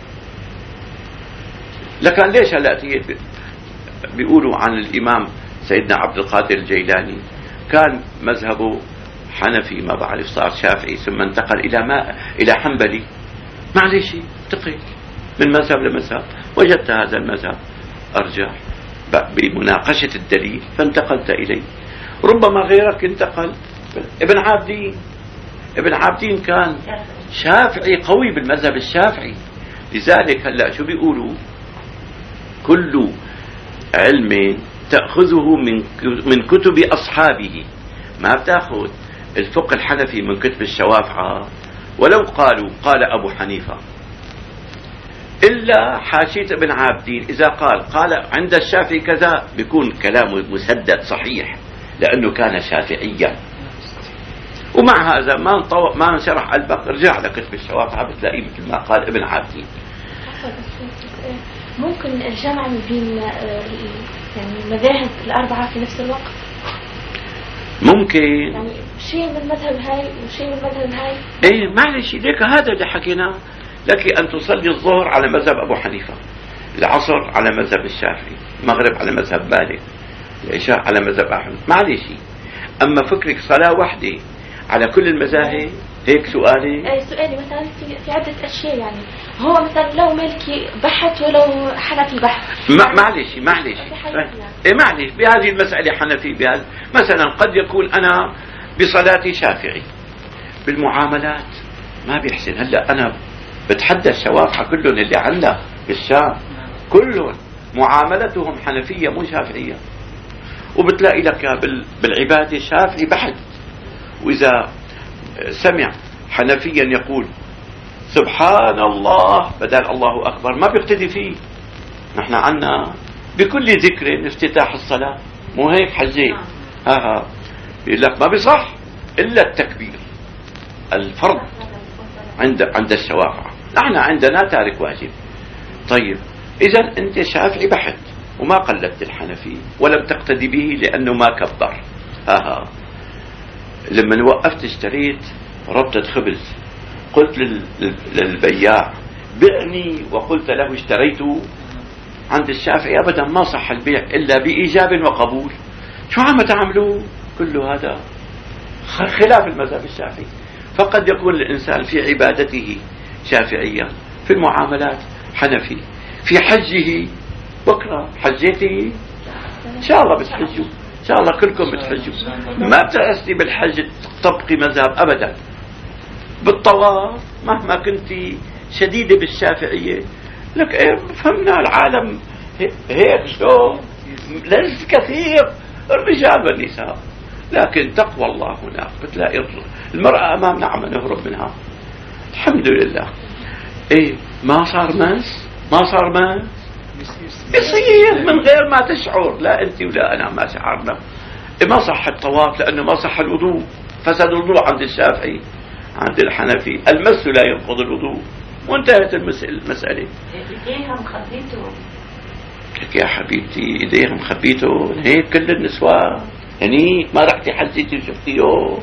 لكن ليش هلأ بيقولوا عن الإمام سيدنا عبد القادر الجيلاني كان مذهبه حنفي، ما بعرف صار شافعي ثم انتقل إلى ما إلى حنبلي، معلش انتقل من مذهب لمذهب، وجدت هذا المذهب أرجح بمناقشة الدليل فانتقلت إليه. ربما غيرك انتقل. ابن عابدين ابن عابدين كان شافعي قوي بالمذهب الشافعي. لذلك هلأ شو بيقولوا؟ كل علم تأخذه من من كتب أصحابه، ما بتأخذ الفقه الحنفي من كتب الشوافعة. ولو قالوا قال أبو حنيفة إلا حاشية ابن عابدين، إذا قال قال عند الشافعي كذا بيكون كلامه مسدد صحيح لأنه كان شافعيا. ومع هذا ما انطو... ما انشرح قلبك، ارجع لكتب الشوافعة بتلاقيه مثل ما قال ابن عابدين. ممكن الجمع بين يعني المذاهب الأربعة في نفس الوقت؟ ممكن يعني شيء من المذهب هاي وشيء من المذهب هاي. ايه معلش، ليك هذا اللي حكيناه. لك أن تصلي الظهر على مذهب أبو حنيفة، العصر على مذهب الشافعي، المغرب على مذهب مالك، العشاء على مذهب أحمد، معلش. أما فكرك صلاة واحدة على كل المذاهب، هيك سؤالي؟ أي سؤالي مثلا في, في عدة أشياء، يعني هو مثلا لو مالكي بحث ولو حنفي بحث. معلش معلش إيه معلش بهذه المسألة حنفي بهذا. مثلا قد يكون أنا بصلاتي شافعي، بالمعاملات ما بيحسن. هلا أنا بتحدى الشوافعة كلهم اللي عندنا بالشام كلهم معاملتهم حنفية مو شافعية، وبتلاقي لك بالعبادة شافعي بحت، وإذا سمع حنفيا يقول سبحان الله بدل الله أكبر ما بيقتدي فيه. نحن عنا بكل ذكر افتتاح الصلاة، مو هيك حجي؟ ها يقول لك ما بيصح إلا التكبير الفرض عند عند الشوافع. نحن عندنا تارك واجب. طيب إذا أنت شافعي بحت وما قلدت الحنفي ولم تقتدي به لأنه ما كبر. ها لما وقفت اشتريت ربطة خبز قلت للبياع بعني وقلت له اشتريته. عند الشافعي أبدا ما صح البيع إلا بإيجاب وقبول. شو عم تعملوا؟ كل هذا خلاف المذهب الشافعي. فقد يكون الإنسان في عبادته شافعية، في المعاملات حنفي، في حجه بكرة حجيته إن شاء الله بتحجوا، إن شاء الله كلكم بتحجوا. ما بتأسي بالحج تطبقي مذهب أبدا. بالطواف مهما كنتي شديدة بالشافعية لك ايه فهمنا العالم هيك شو ليس كثير الرجال والنساء، لكن تقوى الله هناك بتلاقي المرأة أمامنا عم نهرب منها. الحمد لله. ايه ما صار مس ما صار مس يصير من غير ما تشعر، لا انت ولا انا ما شعرنا. إيه ما صح الطواف لانه ما صح الوضوء، فسد الوضوء عند الشافعي. عند الحنفي المس لا ينقض الوضوء وانتهت المسألة. ايديها مخبيته لك يا حبيبتي ايديها مخبيته هيك كل النسوان يعني ما رحتي حجتي وشفتيه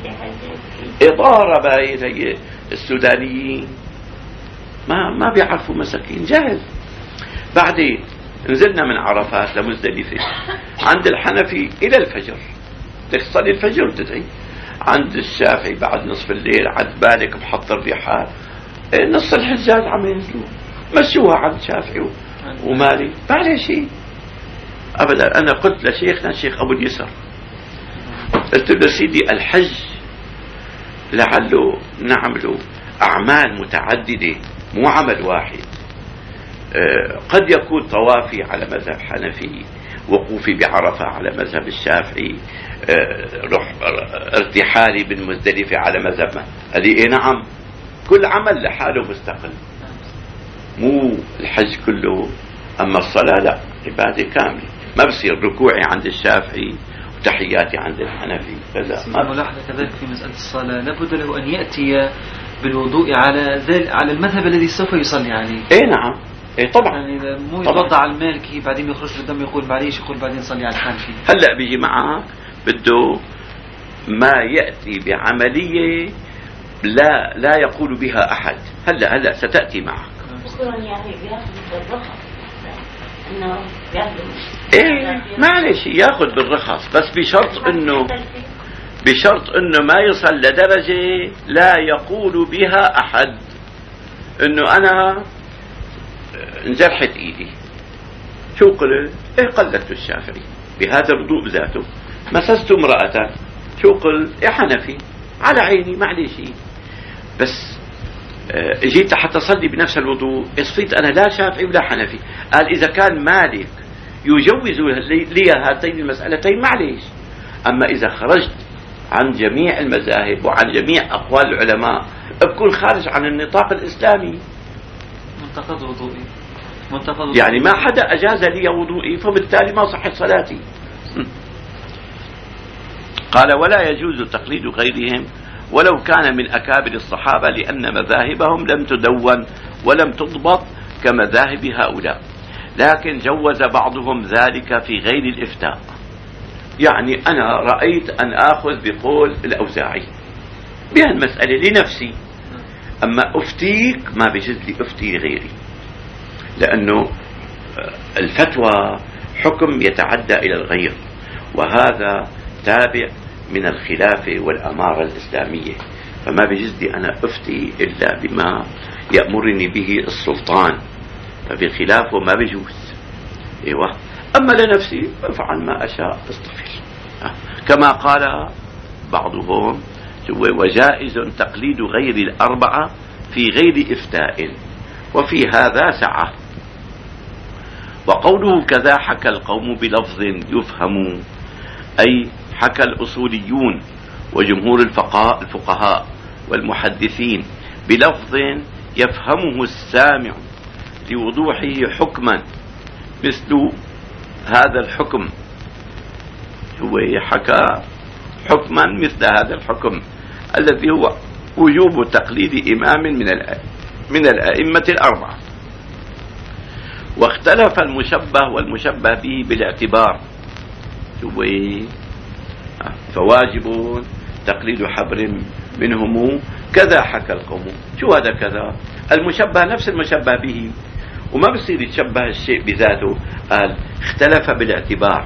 إضارة باين. هي السودانيين ما ما بيعرفوا مساكين جهل. بعدين نزلنا من عرفات لمزدلفة عند الحنفي إلى الفجر تصلي الفجر وتدعي. عند الشافعي بعد نصف الليل عد بالك محضر ريحان نص الحجاج عم ينزلوا مشوها عند الشافعي ومالي بعد شيء أبدا. أنا قلت لشيخنا الشيخ أبو اليسر قلت له سيدي الحج لعله نعمله أعمال متعددة مو عمل واحد. أه قد يكون طوافي على مذهب حنفي، وقوفي بعرفة على مذهب الشافعي، أه رح ارتحالي بالمزدلفة على مذهب هذه. إيه نعم كل عمل لحاله مستقل مو الحج كله. أما الصلاة لا عبادة كاملة ما بصير ركوعي عند الشافعي وتحياتي عند الحنفي كذا. ما ملاحظة كذلك في مسألة الصلاة لابد له أن يأتي بالوضوء على على المذهب الذي سوف يصلي عليه. إيه نعم إيه طبعا. يعني مو يوضع على المالكي بعدين يخرج الدم يقول معليش يقول بعدين يصلي على الحنفي. هلا بيجي معك بده ما يأتي بعملية لا لا يقول بها أحد. هلا هلا ستأتي معك. يعني انه ايه معلش ياخذ بالرخص بس بشرط انه بشرط انه ما يصل لدرجة لا يقول بها احد. انه انا انجرحت ايدي شو قلت؟ ايه قلدت الشافعي بهذا الوضوء بذاته. مسست امرأة شو قلت؟ ايه حنفي على عيني معلش. بس جيت حتى أصلي بنفس الوضوء صفيت أنا لا شافعي ولا حنفي. قال إذا كان مالك يجوز لي هاتين المسألتين معليش. أما إذا خرجت عن جميع المذاهب وعن جميع أقوال العلماء بكون خارج عن النطاق الإسلامي. منتقد وضوئي منتقد يعني ما حدا أجاز لي وضوئي فبالتالي ما صحت صلاتي. قال ولا يجوز تقليد غيرهم ولو كان من أكابر الصحابة لأن مذاهبهم لم تدون ولم تضبط كمذاهب هؤلاء، لكن جوز بعضهم ذلك في غير الإفتاء. يعني أنا رأيت أن آخذ بقول الأوزاعي بهالمسألة لنفسي، أما أفتيك ما بجوز لي أفتي غيري، لأنه الفتوى حكم يتعدى إلى الغير، وهذا تابع من الخلافة والأمارة الإسلامية، فما بجوز لي أنا أفتي إلا بما يأمرني به السلطان، فبخلافه ما بجوز. إيوه. أما لنفسي أفعل ما أشاء أستغفر، كما قال بعضهم وجائز تقليد غير الأربعة في غير إفتاء، وفي هذا سعة. وقوله كذا حكى القوم بلفظ يفهم، أي حكى الأصوليون وجمهور الفقهاء والمحدثين بلفظ يفهمه السامع لوضوحه حكما، مثل هذا الحكم. هو حكى حكما مثل هذا الحكم الذي هو وجوب تقليد إمام من من الأئمة الأربعة. واختلف المشبه والمشبه به بالاعتبار، فواجب تقليد حبر منهم كذا حكى القوم. شو هذا كذا؟ المشبه نفس المشبه به، وما بصير يتشبه الشيء بذاته. قال اختلف بالاعتبار،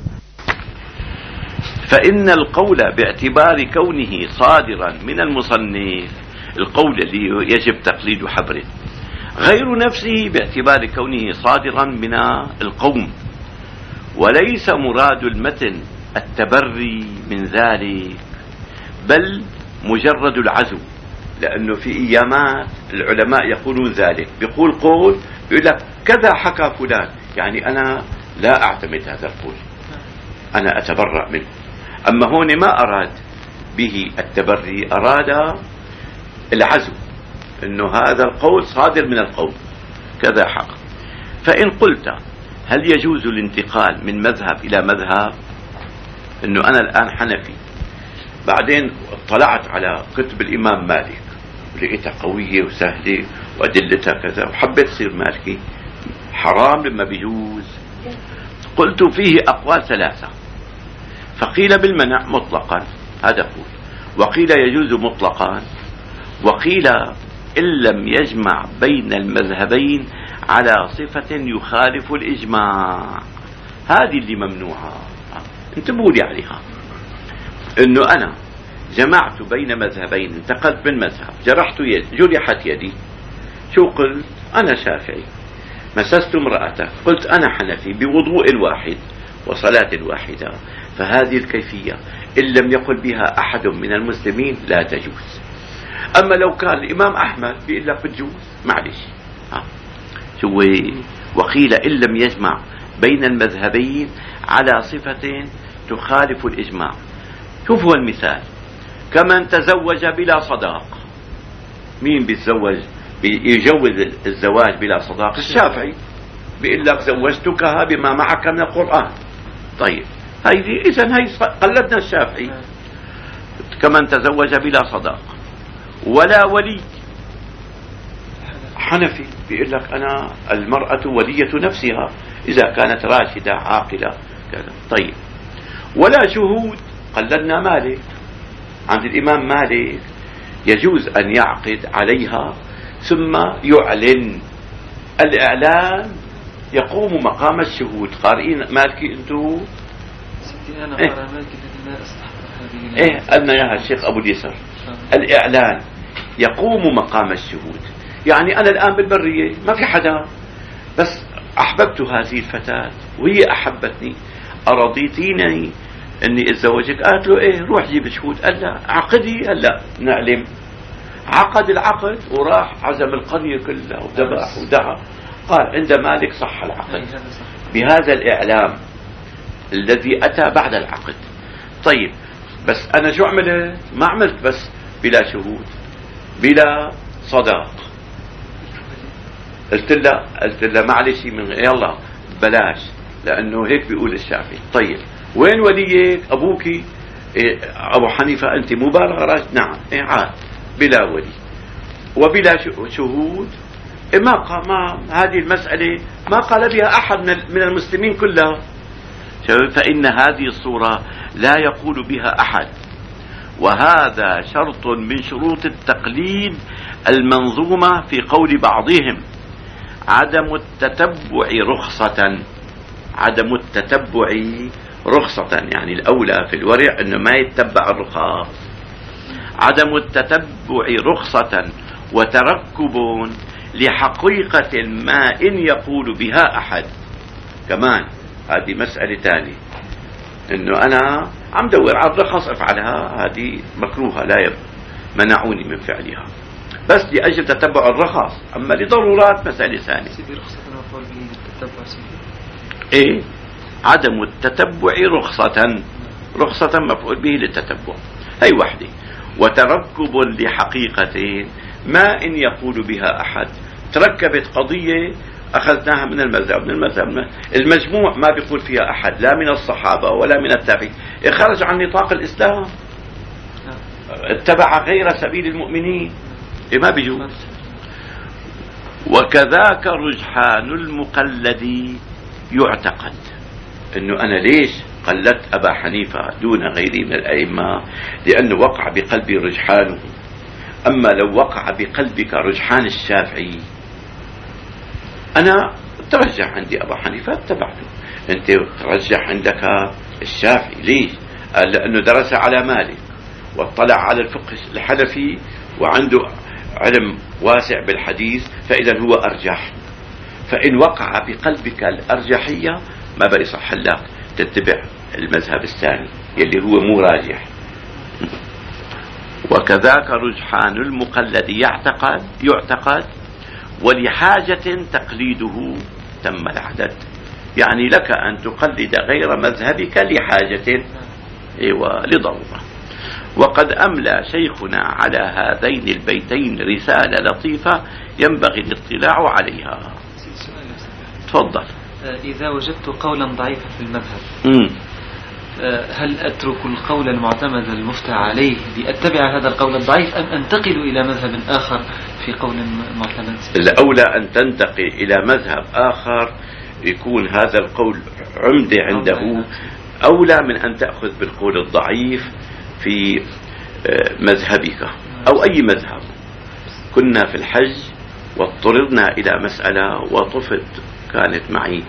فإن القول باعتبار كونه صادرا من المصنف، القول اللي يجب تقليد حبره، غير نفسه باعتبار كونه صادرا من القوم، وليس مراد المتن التبري من ذلك، بل مجرد العزو. لأنه في أيامات العلماء يقولون ذلك، بيقول قول يقول لك كذا حكى فلان، يعني أنا لا أعتمد هذا القول، أنا أتبرأ منه. أما هون ما أراد به التبري، أراد العزو، إنه هذا القول صادر من القول كذا حق. فإن قلت هل يجوز الانتقال من مذهب إلى مذهب، إنه أنا الآن حنفي، بعدين اطلعت على كتب الإمام مالك لقيتها قوية وسهلة وأدلتها كذا وحبيت تصير مالكي، حرام لما بيجوز؟ قلت فيه أقوال ثلاثة، فقيل بالمنع مطلقا، هذا قول، وقيل يجوز مطلقا، وقيل إن لم يجمع بين المذهبين على صفة يخالف الإجماع. هذه اللي ممنوعة، انتبهوا لي عليها. إنه أنا جمعت بين مذهبين، انتقلت من مذهب، جرحت يد، جرحت يدي، شو قلت؟ أنا شافعي. مسست امرأته، قلت أنا حنفي، بوضوء واحد وصلاة واحدة. فهذه الكيفية إن لم يقل بها أحد من المسلمين لا تجوز. أما لو كان الإمام أحمد بيقول لك بتجوز، معلش. ها شو؟ وقيل إن لم يجمع بين المذهبين على صفة تخالف الإجماع. شوف هو المثال، كمن تزوج بلا صداق. مين بيتزوج يجوز الزواج بلا صداق؟ الشافعي بيقول لك زوجتكها بما معك من القرآن. طيب هيدي إذن هي قلدنا الشافعي. كمن تزوج بلا صداق ولا ولي، حنفي بيقول لك أنا المرأة ولية نفسها إذا كانت راشدة عاقلة كذا. طيب ولا شهود، قلدنا مالك. عند الإمام مالك يجوز أن يعقد عليها ثم يعلن، الإعلان يقوم مقام الشهود. قارئين مالكي أنتو؟ أنا إيه؟ قارئ مالكي الذي لا أستحضر هذه. إيه قالنا ياها الشيخ أبو اليسر. الإعلان يقوم مقام الشهود. يعني أنا الآن بالبرية ما في حدا، بس أحببت هذه الفتاة وهي أحبتني، أرضيتيني أني أتزوجك؟ قالت له إيه، روح جيب شهود. قال لا عقدي. هلا نعلم. عقد العقد وراح عزم القرية كلها وذبح ودعا. قال عند مالك صح العقد بهذا الإعلام الذي أتى بعد العقد. طيب بس أنا شو عملت؟ ما عملت بس بلا شهود بلا صداق. قلت له قلت له معلش من يلا بلاش، لأنه هيك بيقول الشافعي. طيب وين وليك؟ أبوك إيه أبو حنيفة؟ أنت مبالغة. نعم إيه عاد بلا ولي وبلا شهود. إيه ما قال ما هذه المسألة ما قال بها أحد من المسلمين كلها. فإن هذه الصورة لا يقول بها أحد، وهذا شرط من شروط التقليد المنظومة في قول بعضهم عدم التتبع رخصة. عدم التتبع رخصة يعني الأولى في الورع أنه ما يتبع الرخص. عدم التتبع رخصة وتركب لحقيقة ما إن يقول بها أحد. كمان هذه مسألة تانية، إنه أنا عم دور على الرخص أفعلها، هذه مكروهة لا يب منعوني من فعلها. بس لأجل تتبع الرخص. أما لضرورات مسألة ثانية. سيدي رخصة مفعول به للتتبع سيدي. إيه عدم التتبع رخصة، رخصة مفعول به للتتبع، هي وحدة. وتركب لحقيقة ما إن يقول بها أحد تركبت قضية أخذناها من المذهب، من المذهب المجموع ما بيقول فيها أحد لا من الصحابة ولا من التابعين، خرج عن نطاق الإسلام، اتبع غير سبيل المؤمنين، ما بيجوز. وكذاك رجحان المقلد يعتقد، انه انا ليش قلدت ابا حنيفة دون غيري من الائمة؟ لانه وقع بقلبي رجحانه. اما لو وقع بقلبك رجحان الشافعي، انا ترجح عندي ابا حنيفة اتبعته، انت ترجح عندك الشافعي. ليش؟ قال لانه درس على مالك واطلع على الفقه الحنفي وعنده علم واسع بالحديث، فاذا هو ارجح. فان وقع بقلبك الارجحية ما بقى يصح لك تتبع المذهب الثاني يلي هو مو راجح. وكذاك رجحان المقلد يعتقد يعتقد ولحاجة تقليده تم العدد. يعني لك أن تقلد غير مذهبك لحاجة ولضرورة. وقد أملى شيخنا على هذين البيتين رسالة لطيفة ينبغي الاطلاع عليها. تفضل. إذا وجدت قولا ضعيفا في المذهب م. هل أترك القول المعتمد المفتى عليه لأتبع هذا القول الضعيف، أم أنتقل إلى مذهب آخر في قول معتمد؟ الأولى أن تنتقل إلى مذهب آخر يكون هذا القول عمدة عنده، أولى من أن تأخذ بالقول الضعيف في مذهبك أو أي مذهب. كنا في الحج واضطررنا إلى مسألة وطفت، كانت معي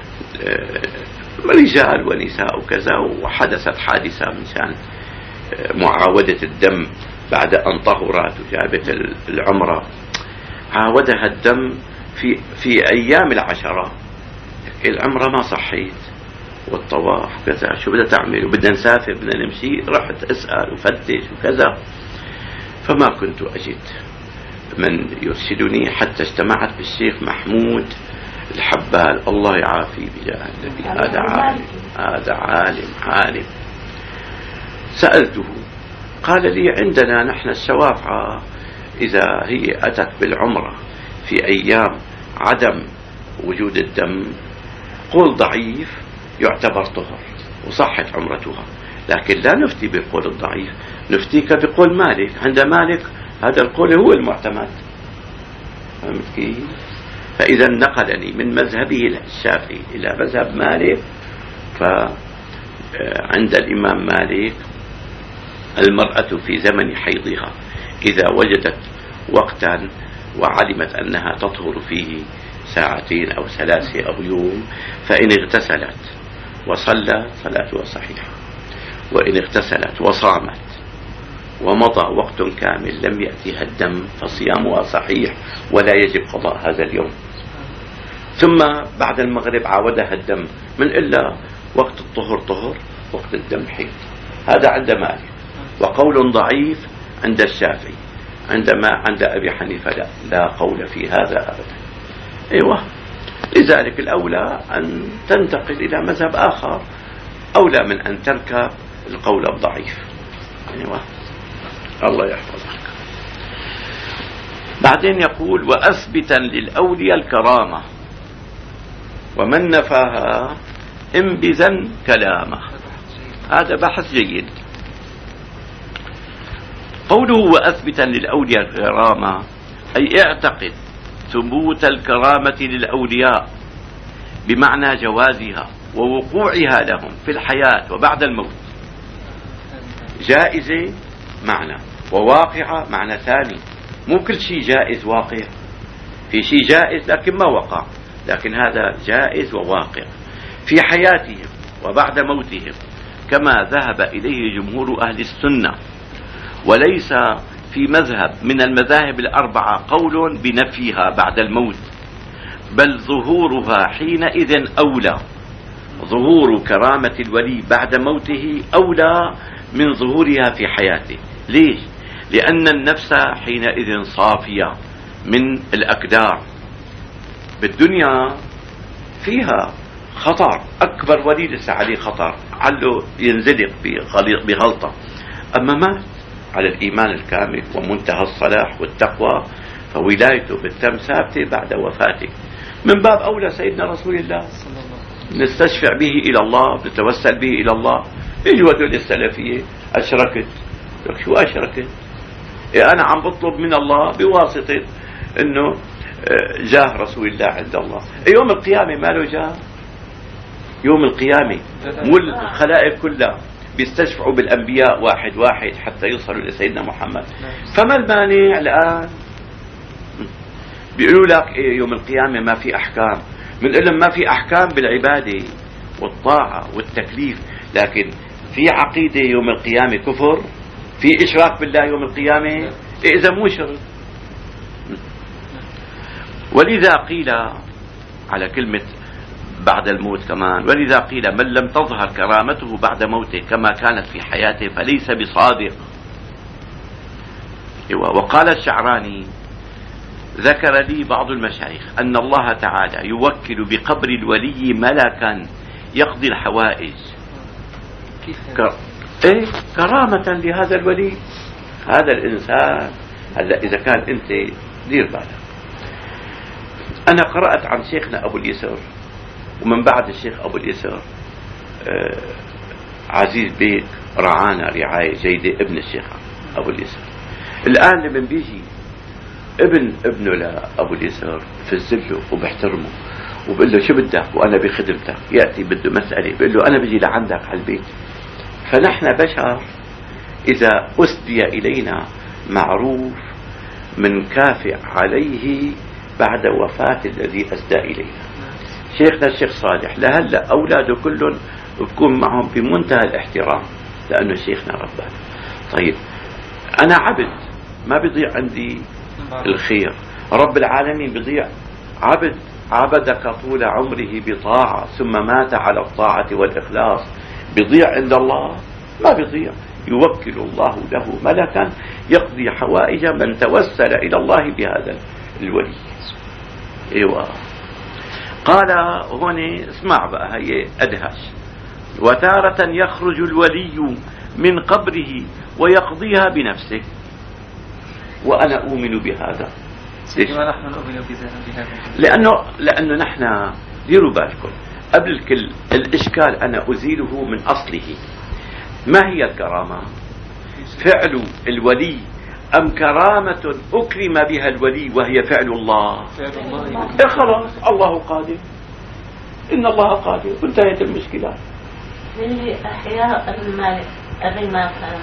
رجال ونساء وكذا، وحدثت حادثة مشان معاودة الدم بعد أن طهرت وجابت العمرة. عاودها الدم في في أيام العشرة، العمرة ما صحيت والطواف كذا، شو بدها تعمل وبدنا نسافر بدنا نمشي. رحت أسأل وفتش وكذا، فما كنت أجد من يرشدني حتى اجتمعت بالشيخ محمود الحبال، الله يعافي بجاه النبي. هذا عالم، هذا عالم عالم. سألته قال لي عندنا نحن الشوافعة إذا هي أتت بالعمرة في أيام عدم وجود الدم قول ضعيف يعتبر طهر وصحت عمرتها، لكن لا نفتي بالقول الضعيف، نفتيك بقول مالك. عند مالك هذا القول هو المعتمد. فهمت كيف؟ فإذا نقلني من مذهبه الشافعي إلى مذهب مالك. فعند الإمام مالك المرأة في زمن حيضها إذا وجدت وقتا وعلمت أنها تطهر فيه ساعتين أو ثلاثة أو يوم، فإن اغتسلت وصلت صلاتها صحيحة، وإن اغتسلت وصامت ومضى وقت كامل لم يأتيها الدم فصيامها صحيح ولا يجب قضاء هذا اليوم. ثم بعد المغرب عاودها الدم، من إلا وقت الطهر طهر وقت الدم حيض. هذا عند مالك. وقول ضعيف عند الشافعي. عندما عند أبي حنيفة لا, لا قول في هذا أبدا. أيوة. لذلك الأولى أن تنتقل إلى مذهب آخر، أولى من أن تركب القول الضعيف. أيوة. الله يحفظك. بعدين يقول وأثبتا للأولياء الكرامة ومن نفاها انبذا كلامه. هذا بحث جيد. قوله وأثبتا للأولياء الكرامة أي اعتقد ثبوت الكرامة للأولياء بمعنى جوازها ووقوعها لهم في الحياة وبعد الموت. جائزة معنى وواقعة معنى ثاني. مو كل شيء جائز واقع، في شيء جائز لكن ما وقع، لكن هذا جائز وواقع في حياتهم وبعد موتهم، كما ذهب إليه جمهور أهل السنة. وليس في مذهب من المذاهب الأربعة قول بنفيها بعد الموت، بل ظهورها حينئذ أولى. ظهور كرامة الولي بعد موته أولى من ظهورها في حياته. ليش؟ لأن النفس حينئذ صافية من الأكدار. بالدنيا فيها خطر، أكبر ولي لسه عليه خطر، عله ينزلق بغلطة، أما مات على الإيمان الكامل ومنتهى الصلاح والتقوى فولايته بالتم ثابتة بعد وفاته. من باب أولى سيدنا رسول الله نستشفع به إلى الله، نتوسل به إلى الله. يجوا هذول السلفية أشركت، شو أشركت؟ إيه أنا عم بطلب من الله بواسطة إنه جاه رسول الله عند الله. يوم القيامة ما له جاه، يوم القيامة مو الخلائق كلها بيستشفعوا بالأنبياء واحد واحد حتى يوصلوا لسيدنا محمد. فما المانع الآن؟ بيقولوا لك إيه يوم القيامة ما في أحكام، بنقول لهم ما في أحكام بالعبادة والطاعة والتكليف، لكن في عقيدة يوم القيامة كفر، في إشراك بالله يوم القيامة إذا مو شرك. ولذا قيل على كلمة بعد الموت كمان، ولذا قيل من لم تظهر كرامته بعد موته كما كانت في حياته فليس بصادق. وقال الشعراني ذكر لي بعض المشايخ أن الله تعالى يوكل بقبر الولي ملكا يقضي الحوائج ك... إيه؟ كرامة لهذا الولي. هذا الإنسان هلا إذا كان أنت دير بالك، أنا قرأت عن شيخنا أبو اليسر ومن بعد الشيخ أبو اليسر آه عزيز بيك رعانا رعاية جيدة، ابن الشيخ أبو اليسر. الآن لمن بيجي ابن ابنه لأبو اليسر فزله وبحترمه وبقول له شو بدك وأنا بخدمتك، يأتي بده مسألة بقول له أنا بيجي لعندك على البيت. فنحن بشر إذا أسدي إلينا معروف منكافئ عليه بعد وفاة الذي أسدى إلينا. شيخنا الشيخ صالح لهلا أولاده كلهم بكون معهم بمنتهى الاحترام لأنه شيخنا ربنا. طيب أنا عبد ما بيضيع عندي الخير، رب العالمين بيضيع عبد عبدك طول عمره بطاعة ثم مات على الطاعة والإخلاص، بيضيع عند الله؟ ما بيضيع. يوكل الله له ملكا يقضي حوائج من توسل إلى الله بهذا الولي. ايوه قال هون اسمع بقى هي أدهش. وتارة يخرج الولي من قبره ويقضيها بنفسه، وأنا أؤمن بهذا. ليش؟ نحن نؤمن بهذا لأنه لأنه نحن ديروا بالكم قبل الكل الإشكال أنا أزيله من أصله. ما هي الكرامة؟ فعل الولي أم كرامة أكرم بها الولي وهي فعل الله؟ فعل الله. إيه خلاص الله قادر، إن الله قادر، انتهت المشكلة. اللي أحياء المالك قبل ما كان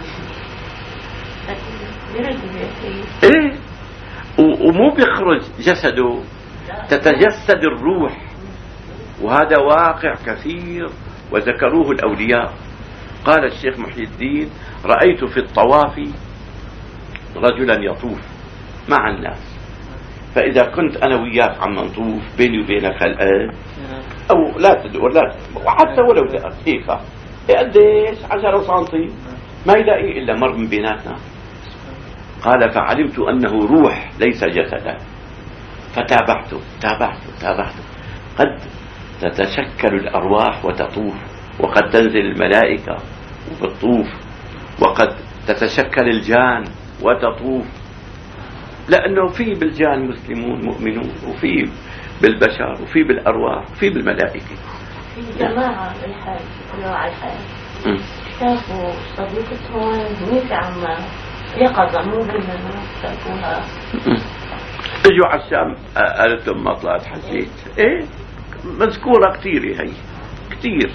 إيه ومو بيخرج جسده، تتجسد الروح، وهذا واقع كثير وذكروه الأولياء. قال الشيخ محي الدين رأيت في الطواف رجلا يطوف مع الناس، فإذا كنت أنا وياك عم نطوف بيني وبينك هالقد أو لا تدور لا وحتى ولو دقت هيك قديش عشرة سنتي ما يلاقي إلا مر من بيناتنا. قال فعلمت أنه روح ليس جسدا، فتابعته تابعته تابعته قد تتشكل الأرواح وتطوف، وقد تنزل الملائكة وبتطوف، وقد تتشكل الجان وتطوف، لأنه في بالجان مسلمون مؤمنون، وفي بالبشر، وفي بالأرواح، وفي بالملائكة. في جماعة بالحاج أنواع الحاج شافوا صديقتهم هنيك عم يقظة مو بالمنام شافوها اجوا على الشام قالت لهم ما طلعت حجيت. ايه مذكورة كثير هي كثير.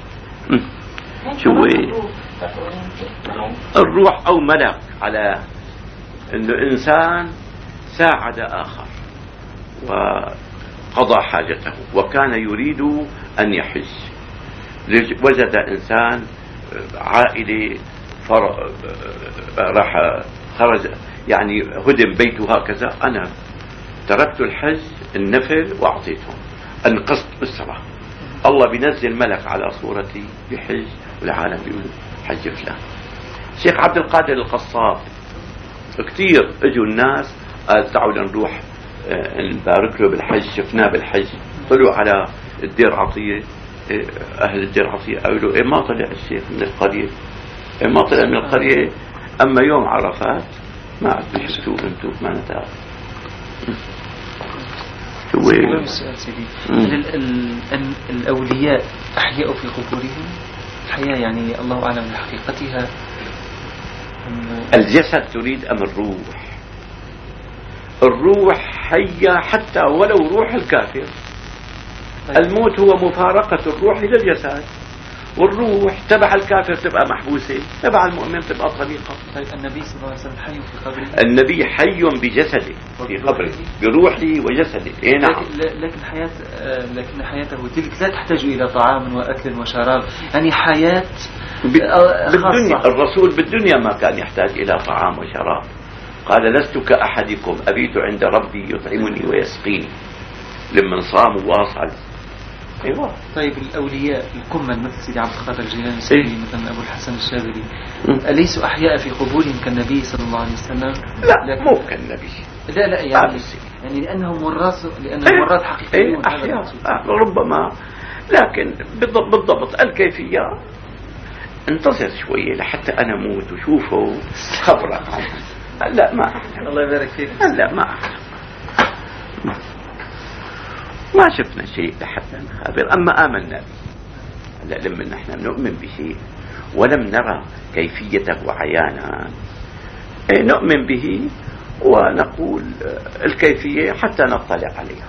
شو الروح أو ملك على إنه إنسان ساعد آخر وقضى حاجته وكان يريد أن يحج، وجد إنسان عائلة راح خرج يعني هدم بيته هكذا، أنا تركت الحج النفل وأعطيتهم، أنقذت أسرة. الله بينزل ملك على صورتي بحج والعالم بيقول حج فلان. شيخ عبد القادر القصاب كثير اجوا الناس قال تعالوا نروح نبارك له بالحج، شفناه بالحج. طلعوا على الدير عطية، أهل الدير عطية قالوا إيه ما طلع الشيخ من القرية، إيه ما طلع من القرية، أما يوم عرفات ما عدتوا شفتوه أنتم ما نتعرف. شو السؤال سيدي، هل الأولياء أحياء في قبورهم؟ الحياة يعني الله أعلم بحقيقتها. الجسد تريد أم الروح؟ الروح حية حتى ولو روح الكافر. الموت هو مفارقة الروح للجسد، والروح تبع الكافر تبقى محبوسة، تبع المؤمن تبقى طليقة. طيب النبي صلى الله عليه وسلم حي في قبره؟ النبي حي بجسده في قبره بروحه وجسده. إيه نعم. لكن, لكن حياة لكن حياته تلك لا تحتاج إلى طعام وأكل وشراب، يعني حياة بالدنيا. الرسول بالدنيا ما كان يحتاج إلى طعام وشراب، قال لست كأحدكم أبيت عند ربي يطعمني ويسقيني لمن صام وواصل. ايوه. طيب الاولياء الكمل مثل سيدي عبد القادر الجيلاني السوري، إيه؟ مثلا ابو الحسن الشاذلي، اليسوا احياء في قبورهم كالنبي صلى الله عليه وسلم؟ لا مو كالنبي، لا لا يعني يعني لانهم وراث، لانهم وراث حقيقيون. إيه احياء ربما، لكن بالضبط الكيفيه انتظر شويه لحتى انا اموت وشوفه خبرك عنه. لا ما أعلم. الله يبارك فيك. لا ما أعلم، ما شفنا شيء لحتى نخابر، أما آمنا به. لا لما نحن نؤمن بشيء ولم نرى كيفيته عيانا نؤمن به ونقول الكيفية حتى نطلع عليها.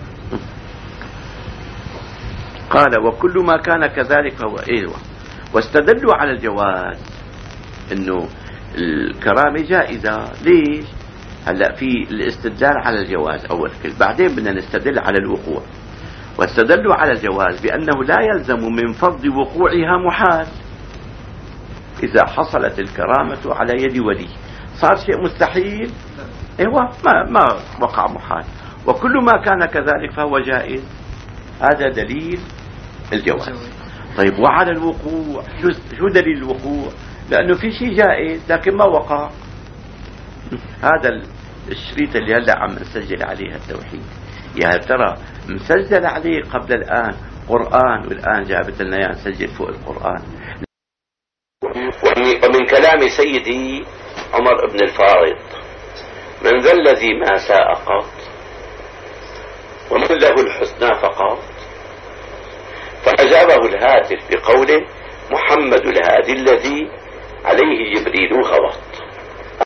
قال وكل ما كان كذلك فهو إيوه. واستدلوا على الجواز إنه الكرامة جائزة. ليش؟ هلا في الاستدلال على الجواز أول كل، بعدين بدنا نستدل على الوقوع. واستدلوا على الجواز بأنه لا يلزم من فرض وقوعها محال. إذا حصلت الكرامة على يد ولي صار شيء مستحيل. ايوه ما ما وقع محال. وكل ما كان كذلك فهو جائز. هذا دليل الجواز. طيب وعلى الوقوع شو دليل الوقوع؟ لأنه في شيء جائز لكن ما وقع. هذا الشريط اللي هلا عم نسجل عليه التوحيد، يا ترى مسجل عليه قبل الآن قرآن، والآن جابت لنا اياه نسجل فوق القرآن. ومن كلام سيدي عمر بن الفارض: من ذا الذي ما ساء قط ومن له الحسنى فقط؟ فأجابه الهاتف بقوله: محمد الهادي الذي عليه جبريل هبط.